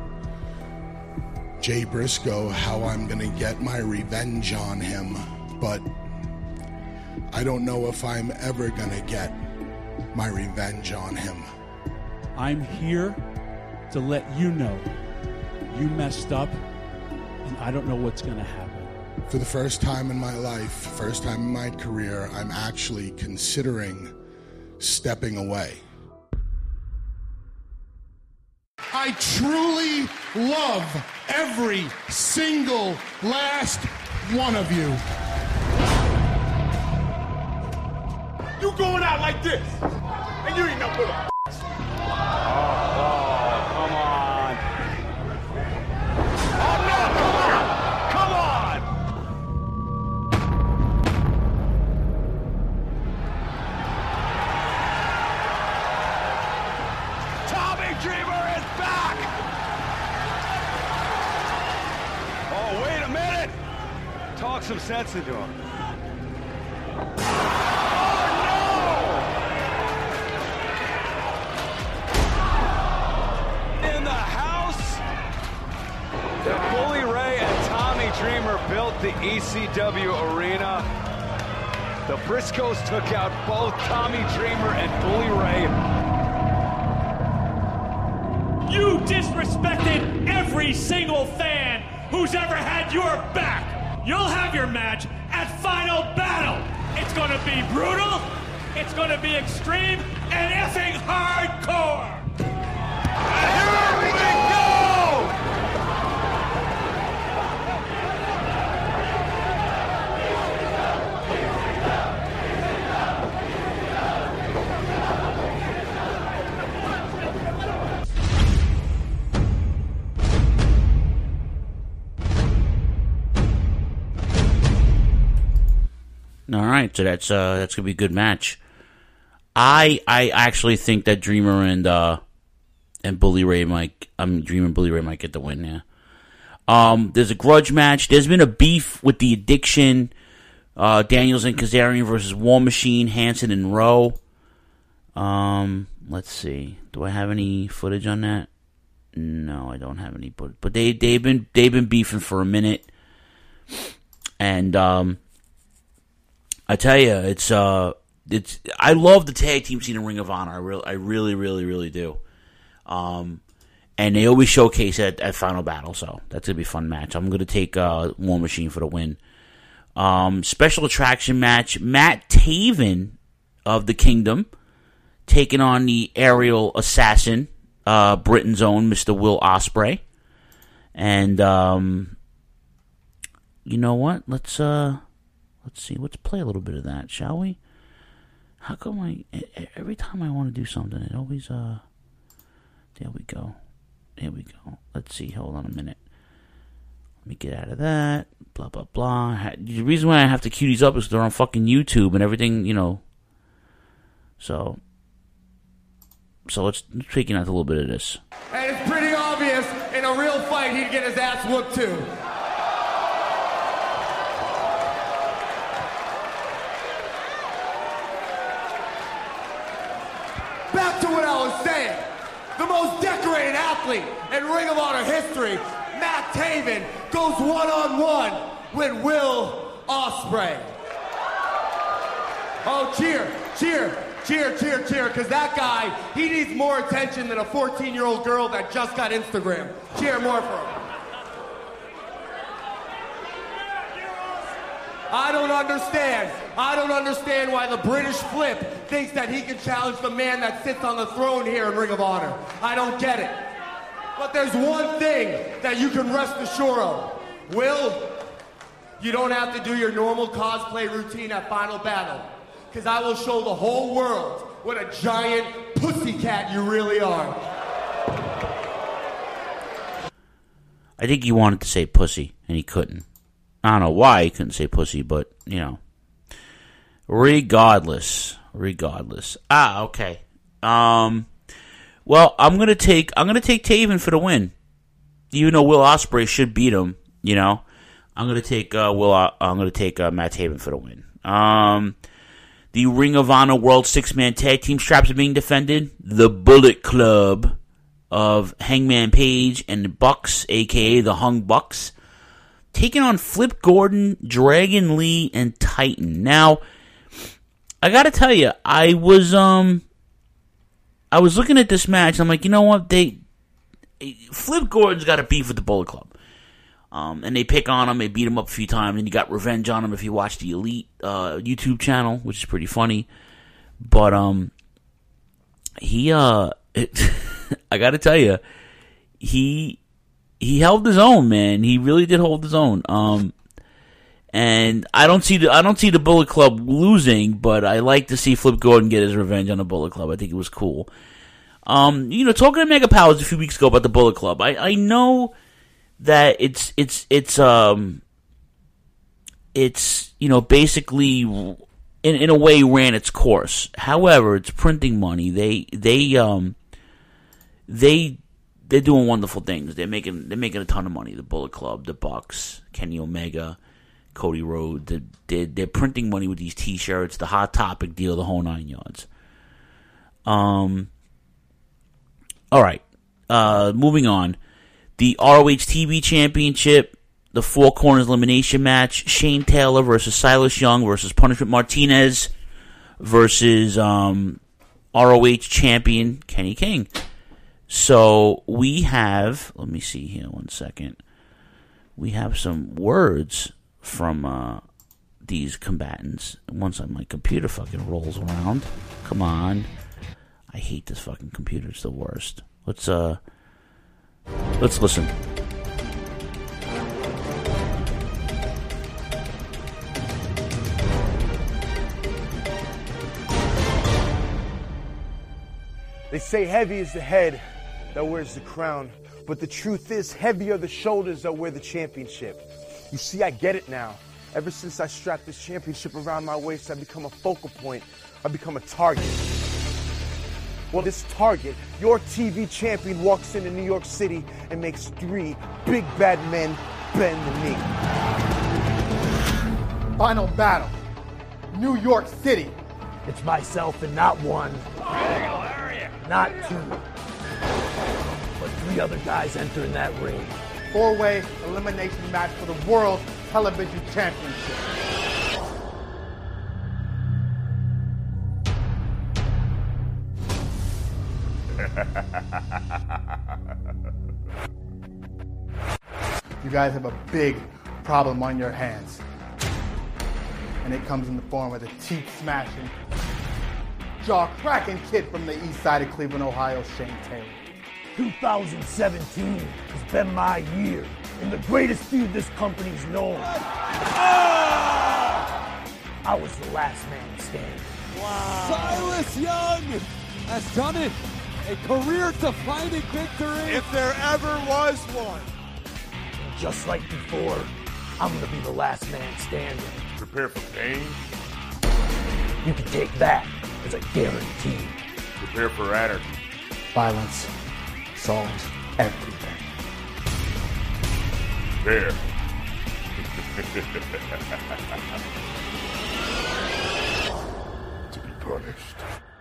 Jay Briscoe how I'm going to get my revenge on him, but I don't know if I'm ever going to get my revenge on him. I'm here to let you know you messed up, and I don't know what's going to happen. For the first time in my life, first time in my career, I'm actually considering stepping away. I truly love every single last one of you. You going out like this, and you ain't no good. Some sense into him. Oh, no! In the house, the Bully Ray and Tommy Dreamer built the E C W arena. The Briscoes took out both Tommy Dreamer and Bully Ray. You disrespected every single fan who's ever had your back. You'll have your match at Final Battle. It's going to be brutal, it's going to be extreme, and effing hardcore. And here we go! All right, so that's uh, that's gonna be a good match. I I actually think that Dreamer and uh, and Bully Ray might. I'm um, Dreamer and Bully Ray might get the win. Yeah. Um, there's a grudge match. There's been a beef with the Addiction. Uh, Daniels and Kazarian versus War Machine, Hanson and Rowe. Um, let's see. Do I have any footage on that? No, I don't have any. But but they they've been they've been beefing for a minute, and um. I tell you, it's uh, it's. I love the tag team scene in Ring of Honor. I really, I really, really, really do. Um, and they always showcase it at, at Final Battle, so that's gonna be a fun match. I'm gonna take uh, War Machine for the win. Um, special attraction match: Matt Taven of the Kingdom taking on the aerial assassin, uh, Britain's own Mister Will Ospreay. And um, you know what? Let's uh. Let's see. Let's play a little bit of that, shall we? How come I... Every time I want to do something, it always... uh. There we go. There we go. Let's see. Hold on a minute. Let me get out of that. Blah, blah, blah. The reason why I have to cue these up is they're on fucking YouTube and everything, you know. So... So let's take out a little bit of this. And it's pretty obvious, in a real fight, he'd get his ass whooped, too. Back to what I was saying. The most decorated athlete in Ring of Honor history, Matt Taven, goes one-on-one with Will Ospreay. Oh, cheer, cheer, cheer, cheer, cheer, because that guy, he needs more attention than a fourteen-year-old girl that just got Instagram. Cheer more for him. I don't understand. I don't understand why the British Flip thinks that he can challenge the man that sits on the throne here in Ring of Honor. I don't get it. But there's one thing that you can rest assured of. Will, you don't have to do your normal cosplay routine at Final Battle. because I will show the whole world what a giant pussycat you really are. I think he wanted to say pussy, and he couldn't. I don't know why he couldn't say pussy, but, you know. Regardless. Regardless. Ah, okay. Um, well, I'm gonna take I'm gonna take Taven for the win. Even though Will Ospreay should beat him, you know, I'm gonna take uh, Will. Uh, I'm gonna take uh, Matt Taven for the win. Um, the Ring of Honor World Six Man Tag Team straps are being defended. The Bullet Club of Hangman Page and the Bucks, aka the Hung Bucks, taking on Flip Gordon, Dragon Lee, and Titan. Now, I gotta tell you, I was um, I was looking at this match. I'm like, you know what? They Flip Gordon's got a beef with the Bullet Club, um, and they pick on him. They beat him up a few times, and you got revenge on him if you watch the Elite uh, YouTube channel, which is pretty funny. But um, he uh, it, I gotta tell you, he he held his own, man. He really did hold his own. Um. And I don't see the I don't see the Bullet Club losing, but I like to see Flip Gordon get his revenge on the Bullet Club. I think it was cool. Um, you know, talking to Mega Powers a few weeks ago about the Bullet Club, I, I know that it's it's it's um it's you know basically in in a way ran its course. However, it's printing money. They they um they they're doing wonderful things. They're making they're making a ton of money. The Bullet Club, the Bucks, Kenny Omega, Cody Rhodes, they're, they're, they're printing money with these T-shirts, the Hot Topic deal, the whole nine yards. Um. All right. Uh, moving on. The R O H T V Championship, the Four Corners Elimination Match, Shane Taylor versus Silas Young versus Punishment Martinez versus um, R O H Champion Kenny King. So we have, let me see here one second. We have some words from uh, these combatants. Once my computer fucking rolls around. Come on. I hate this fucking computer. It's the worst. Let's uh, let's listen. They say heavy is the head that wears the crown, but the truth is heavy are the shoulders that wear the championship. You see, I get it now. Ever since I strapped this championship around my waist, I've become a focal point. I've become a target. Well, this target, your T V champion, walks into New York City and makes three big bad men bend the knee. Final battle, New York City. It's myself and not one, not two, but three other guys entering that ring. Four-way elimination match for the World Television Championship. You guys have a big problem on your hands. And it comes in the form of the teeth-smashing, jaw-cracking kid from the east side of Cleveland, Ohio, Shane Taylor. two thousand seventeen has been my year, and the greatest feud this company's known. I was the last man standing. Wow. Silas Young has done it. A career-defining victory. If there ever was one. Just like before, I'm going to be the last man standing. Prepare for pain. You can take that as a guarantee. Prepare for anarchy. Violence solves everything. There. To be punished.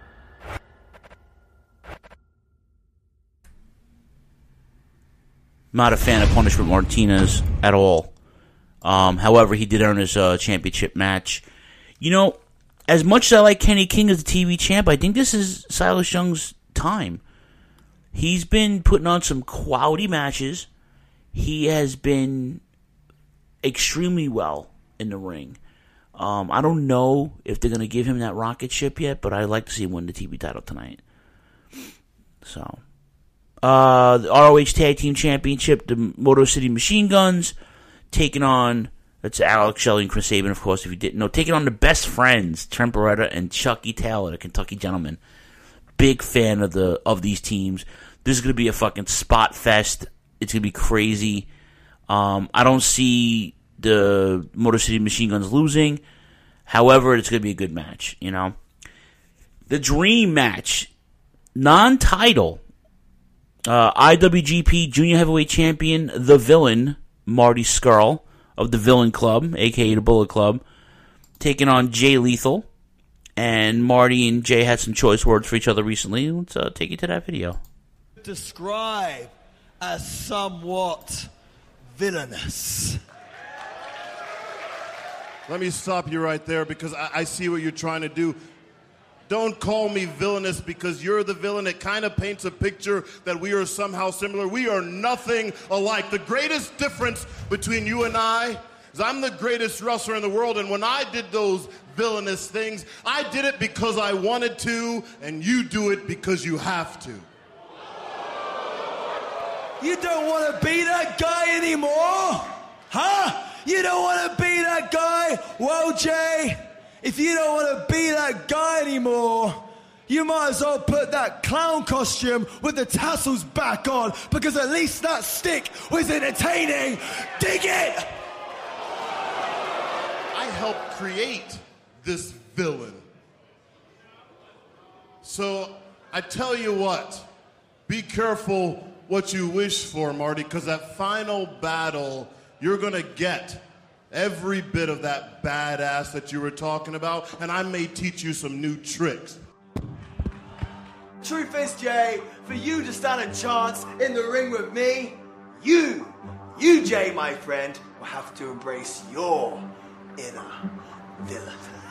Not a fan of Punishment Martinez at all. Um, however, he did earn his uh, championship match. You know, as much as I like Kenny King as the T V champ, I think this is Silas Young's time. He's been putting on some quality matches. He has been extremely well in the ring. Um, I don't know if they're going to give him that rocket ship yet, but I'd like to see him win the T V title tonight. So... Uh, the R O H Tag Team Championship, the Motor City Machine Guns, taking on That's Alex Shelley and Chris Sabin, of course, if you didn't know. Taking on the best friends, Trent Beretta and Chucky Taylor, the Kentucky Gentleman. Big fan of the of these teams. This is going to be a fucking spot fest. It's going to be crazy. Um, I don't see the Motor City Machine Guns losing. However, it's going to be a good match, you know. The dream match, non-title, uh, I W G P Junior Heavyweight Champion, The Villain, Marty Scurll of the Villain Club, a k a the Bullet Club, taking on Jay Lethal. And Marty and Jay had some choice words for each other recently. Let's uh, take you to that video. Describe as somewhat villainous. Let me stop you right there because I, I see what you're trying to do. Don't call me villainous because you're the villain. It kind of paints a picture that we are somehow similar. We are nothing alike. The greatest difference between you and I is I'm the greatest wrestler in the world, and when I did those villainous things, I did it because I wanted to, and you do it because you have to. You don't want to be that guy anymore? Huh? You don't want to be that guy? Well, Jay, if you don't want to be that guy anymore, you might as well put that clown costume with the tassels back on, because at least that stick was entertaining. Dig it! I helped create this villain. So I tell you what, be careful what you wish for, Marty, because that final battle, you're going to get every bit of that badass that you were talking about, and I may teach you some new tricks. Truth is, Jay, for you to stand a chance in the ring with me, you, you, Jay, my friend, will have to embrace your inner villain.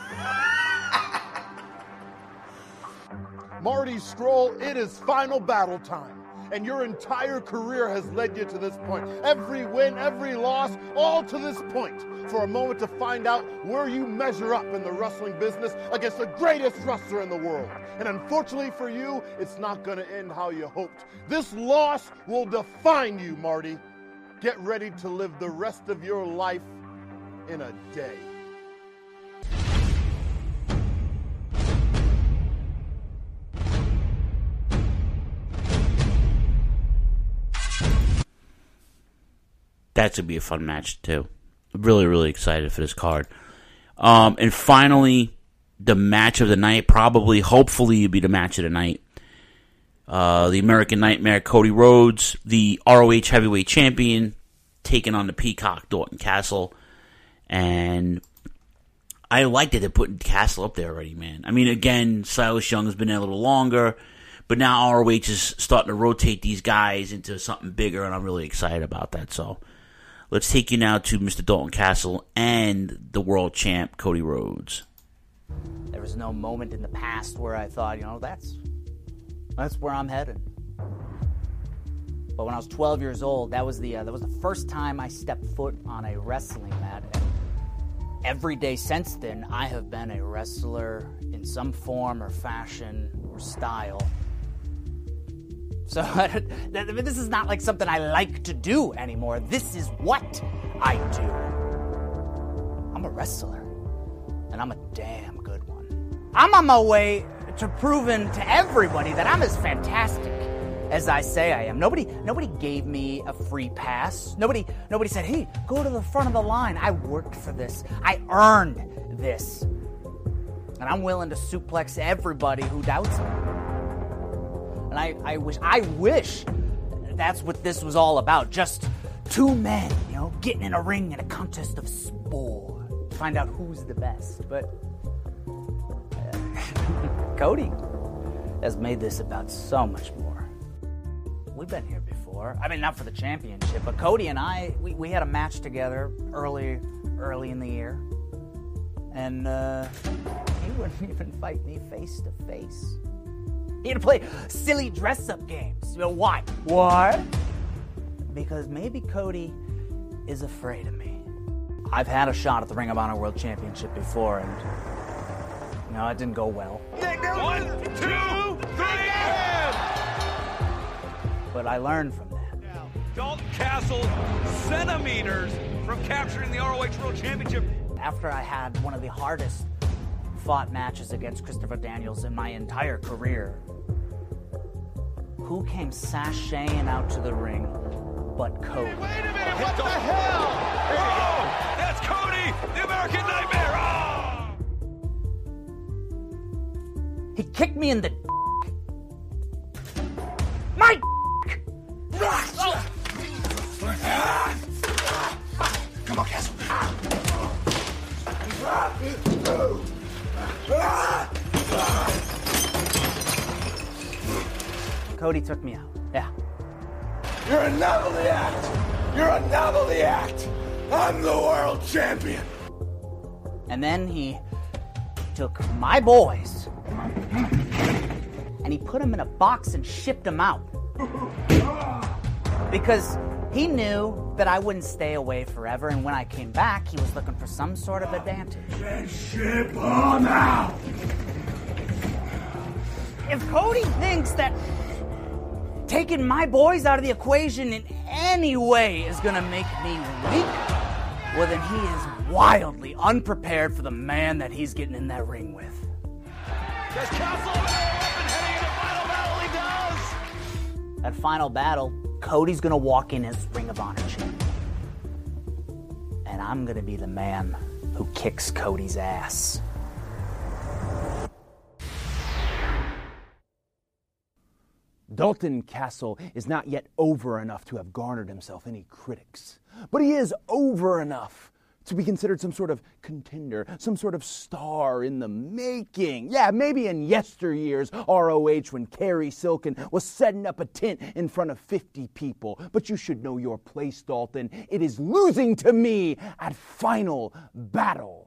Marty Scurll, it is final battle time. And your entire career has led you to this point. Every win, every loss, all to this point. For a moment to find out where you measure up in the wrestling business against the greatest wrestler in the world. And unfortunately for you, it's not going to end how you hoped. This loss will define you, Marty. Get ready to live the rest of your life in a day. That's going to be a fun match, too. Really, really excited for this card. Um, and finally, the match of the night, probably, hopefully, it'll be the match of the night. Uh, the American Nightmare, Cody Rhodes, the R O H Heavyweight Champion, taking on the Peacock, Dalton Castle. And I like that they're putting Castle up there already, man. I mean, again, Silas Young has been there a little longer, but now R O H is starting to rotate these guys into something bigger, and I'm really excited about that, so... Let's take you now to Mister Dalton Castle and the world champ, Cody Rhodes. There was no moment in the past where I thought, you know, that's that's where I'm headed. But when I was twelve years old, that was the uh, that was the first time I stepped foot on a wrestling mat. And every day since then, I have been a wrestler in some form or fashion or style. So this is not like something I like to do anymore. This is what I do. I'm a wrestler, and I'm a damn good one. I'm on my way to proving to everybody that I'm as fantastic as I say I am. Nobody, nobody gave me a free pass. Nobody, nobody said, "Hey, go to the front of the line." I worked for this. I earned this, and I'm willing to suplex everybody who doubts me. And I, I wish, I wish that's what this was all about. Just two men, you know, getting in a ring in a contest of sport to find out who's the best. But uh, Cody has made this about so much more. We've been here before. I mean, not for the championship, but Cody and I, we, we had a match together early, early in the year. And uh, he wouldn't even fight me face to face. He had to play silly dress-up games. You know, why? Why? Because maybe Cody is afraid of me. I've had a shot at the Ring of Honor World Championship before, and, you know, it didn't go well. One, two, three, and... But I learned from that. Dalton Castle, centimeters from capturing the R O H World Championship. After I had one of the hardest fought matches against Christopher Daniels in my entire career, who came sashaying out to the ring but Cody? Wait a minute, what the hell? Oh, that's Cody, the American Nightmare. Oh! He kicked me in the my oh. Come on, Castle. Cody took me out. Yeah. You're a novelty act. You're a novelty act. I'm the world champion. And then he took my boys and he put them in a box and shipped them out. Because he knew that I wouldn't stay away forever, and when I came back, he was looking for some sort of advantage. Then ship them out. If Cody thinks that taking my boys out of the equation in any way is gonna make me weak, well then he is wildly unprepared for the man that he's getting in that ring with. Does Castle have a weapon heading into final battle? He does! That final battle, Cody's gonna walk in as Ring of Honor champion. And I'm gonna be the man who kicks Cody's ass. Dalton Castle is not yet over enough to have garnered himself any critics, but he is over enough to be considered some sort of contender, some sort of star in the making. Yeah, maybe in yesteryears R O H when Kerry Silken was setting up a tent in front of fifty people. But you should know your place, Dalton. It is losing to me at Final Battle.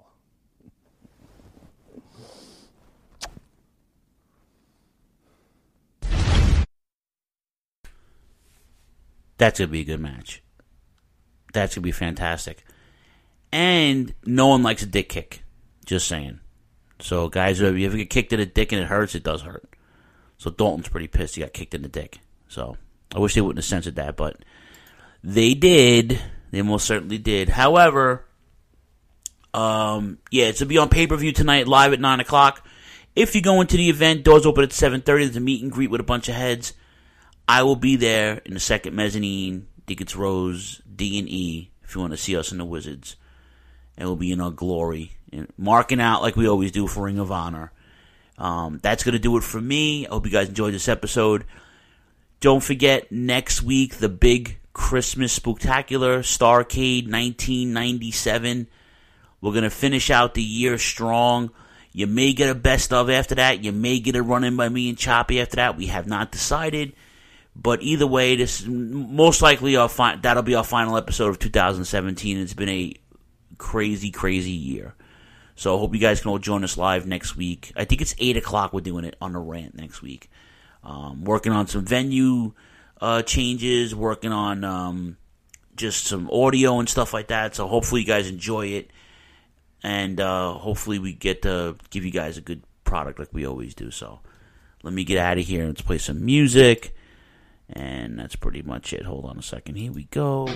That's going to be a good match. That's going to be fantastic. And no one likes a dick kick. Just saying. So, guys, if you ever get kicked in the dick and it hurts, it does hurt. So, Dalton's pretty pissed he got kicked in the dick. So, I wish they wouldn't have censored that, but they did. They most certainly did. However, um, yeah, it's going to be on pay-per-view tonight, live at nine o'clock. If you go into the event, doors open at seven thirty. There's a meet and greet with a bunch of heads. I will be there in the second mezzanine. I think it's rows D and E if you want to see us in the Wizards. And we'll be in our glory. And marking out like we always do for Ring of Honor. Um, that's going to do it for me. I hope you guys enjoyed this episode. Don't forget, next week, the big Christmas Spooktacular, Starrcade nineteen ninety-seven. We're going to finish out the year strong. You may get a best of after that. You may get a run-in by me and Choppy after that. We have not decided. But either way, this most likely our fi- that'll be our final episode of two thousand seventeen. It's been a crazy, crazy year. So I hope you guys can all join us live next week. I think it's eight o'clock we're doing it on the rant next week. Um, working on some venue uh, changes, working on um, just some audio and stuff like that. So hopefully you guys enjoy it. And uh, hopefully we get to give you guys a good product like we always do. So let me get out of here and let's play some music. And that's pretty much it. Hold on a second. Here we go.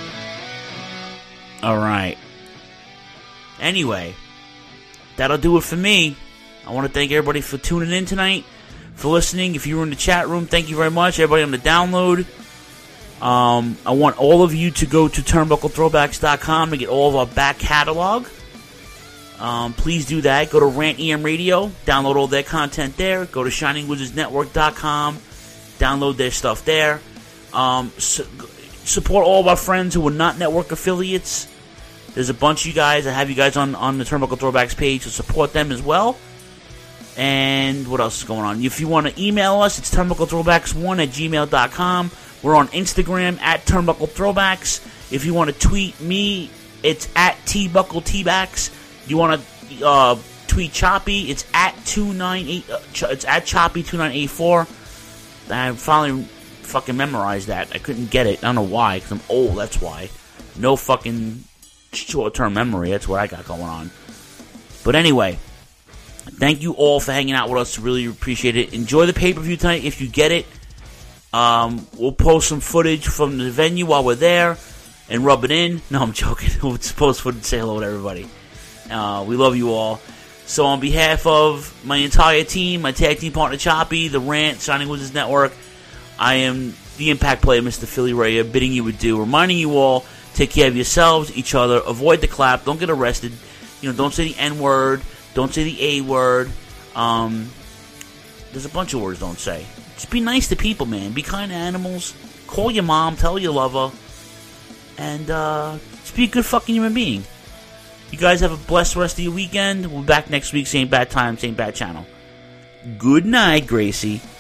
All right. Anyway, that'll do it for me. I want to thank everybody for tuning in tonight, for listening. If you were in the chat room, thank you very much. Everybody on the download. Um, I want all of you to go to turnbuckle throwbacks dot com to get all of our back catalog. Um, please do that. Go to Rant E M Radio. Download all their content there. Go to shining wizards network dot com. Download their stuff there. Um, su- support all of our friends who are not network affiliates. There's a bunch of you guys. I have you guys on, on the Turnbuckle Throwbacks page, so support them as well. And what else is going on? If you want to email us, it's turnbuckle throwbacks one at gmail dot com. We're on Instagram at Turnbuckle Throwbacks. If you want to tweet me, it's at tbuckletbacks. You want to uh, tweet Choppy, it's at two nine eight. Uh, ch- it's at Choppy two nine eight four. I finally fucking memorized that. I couldn't get it. I don't know why, because I'm old, that's why. No fucking short-term memory. That's what I got going on. But anyway, thank you all for hanging out with us. Really appreciate it. Enjoy the pay-per-view tonight if you get it. Um, we'll post some footage from the venue while we're there. and rub it in. No, I'm joking. We're supposed to say hello to everybody. Uh, we love you all. So on behalf of my entire team, my tag team partner Choppy, the Rant, Shining Wizards Network, I am the Impact Player, Mister Philly Ray, bidding you adieu, reminding you all, take care of yourselves, each other, avoid the clap, don't get arrested, you know, don't say the N-word, don't say the A-word, um, there's a bunch of words don't say. Just be nice to people, man, be kind to animals, call your mom, tell her you love her, and uh, just be a good fucking human being. You guys have a blessed rest of your weekend. We'll be back next week, same bad time, same bad channel. Good night, Gracie.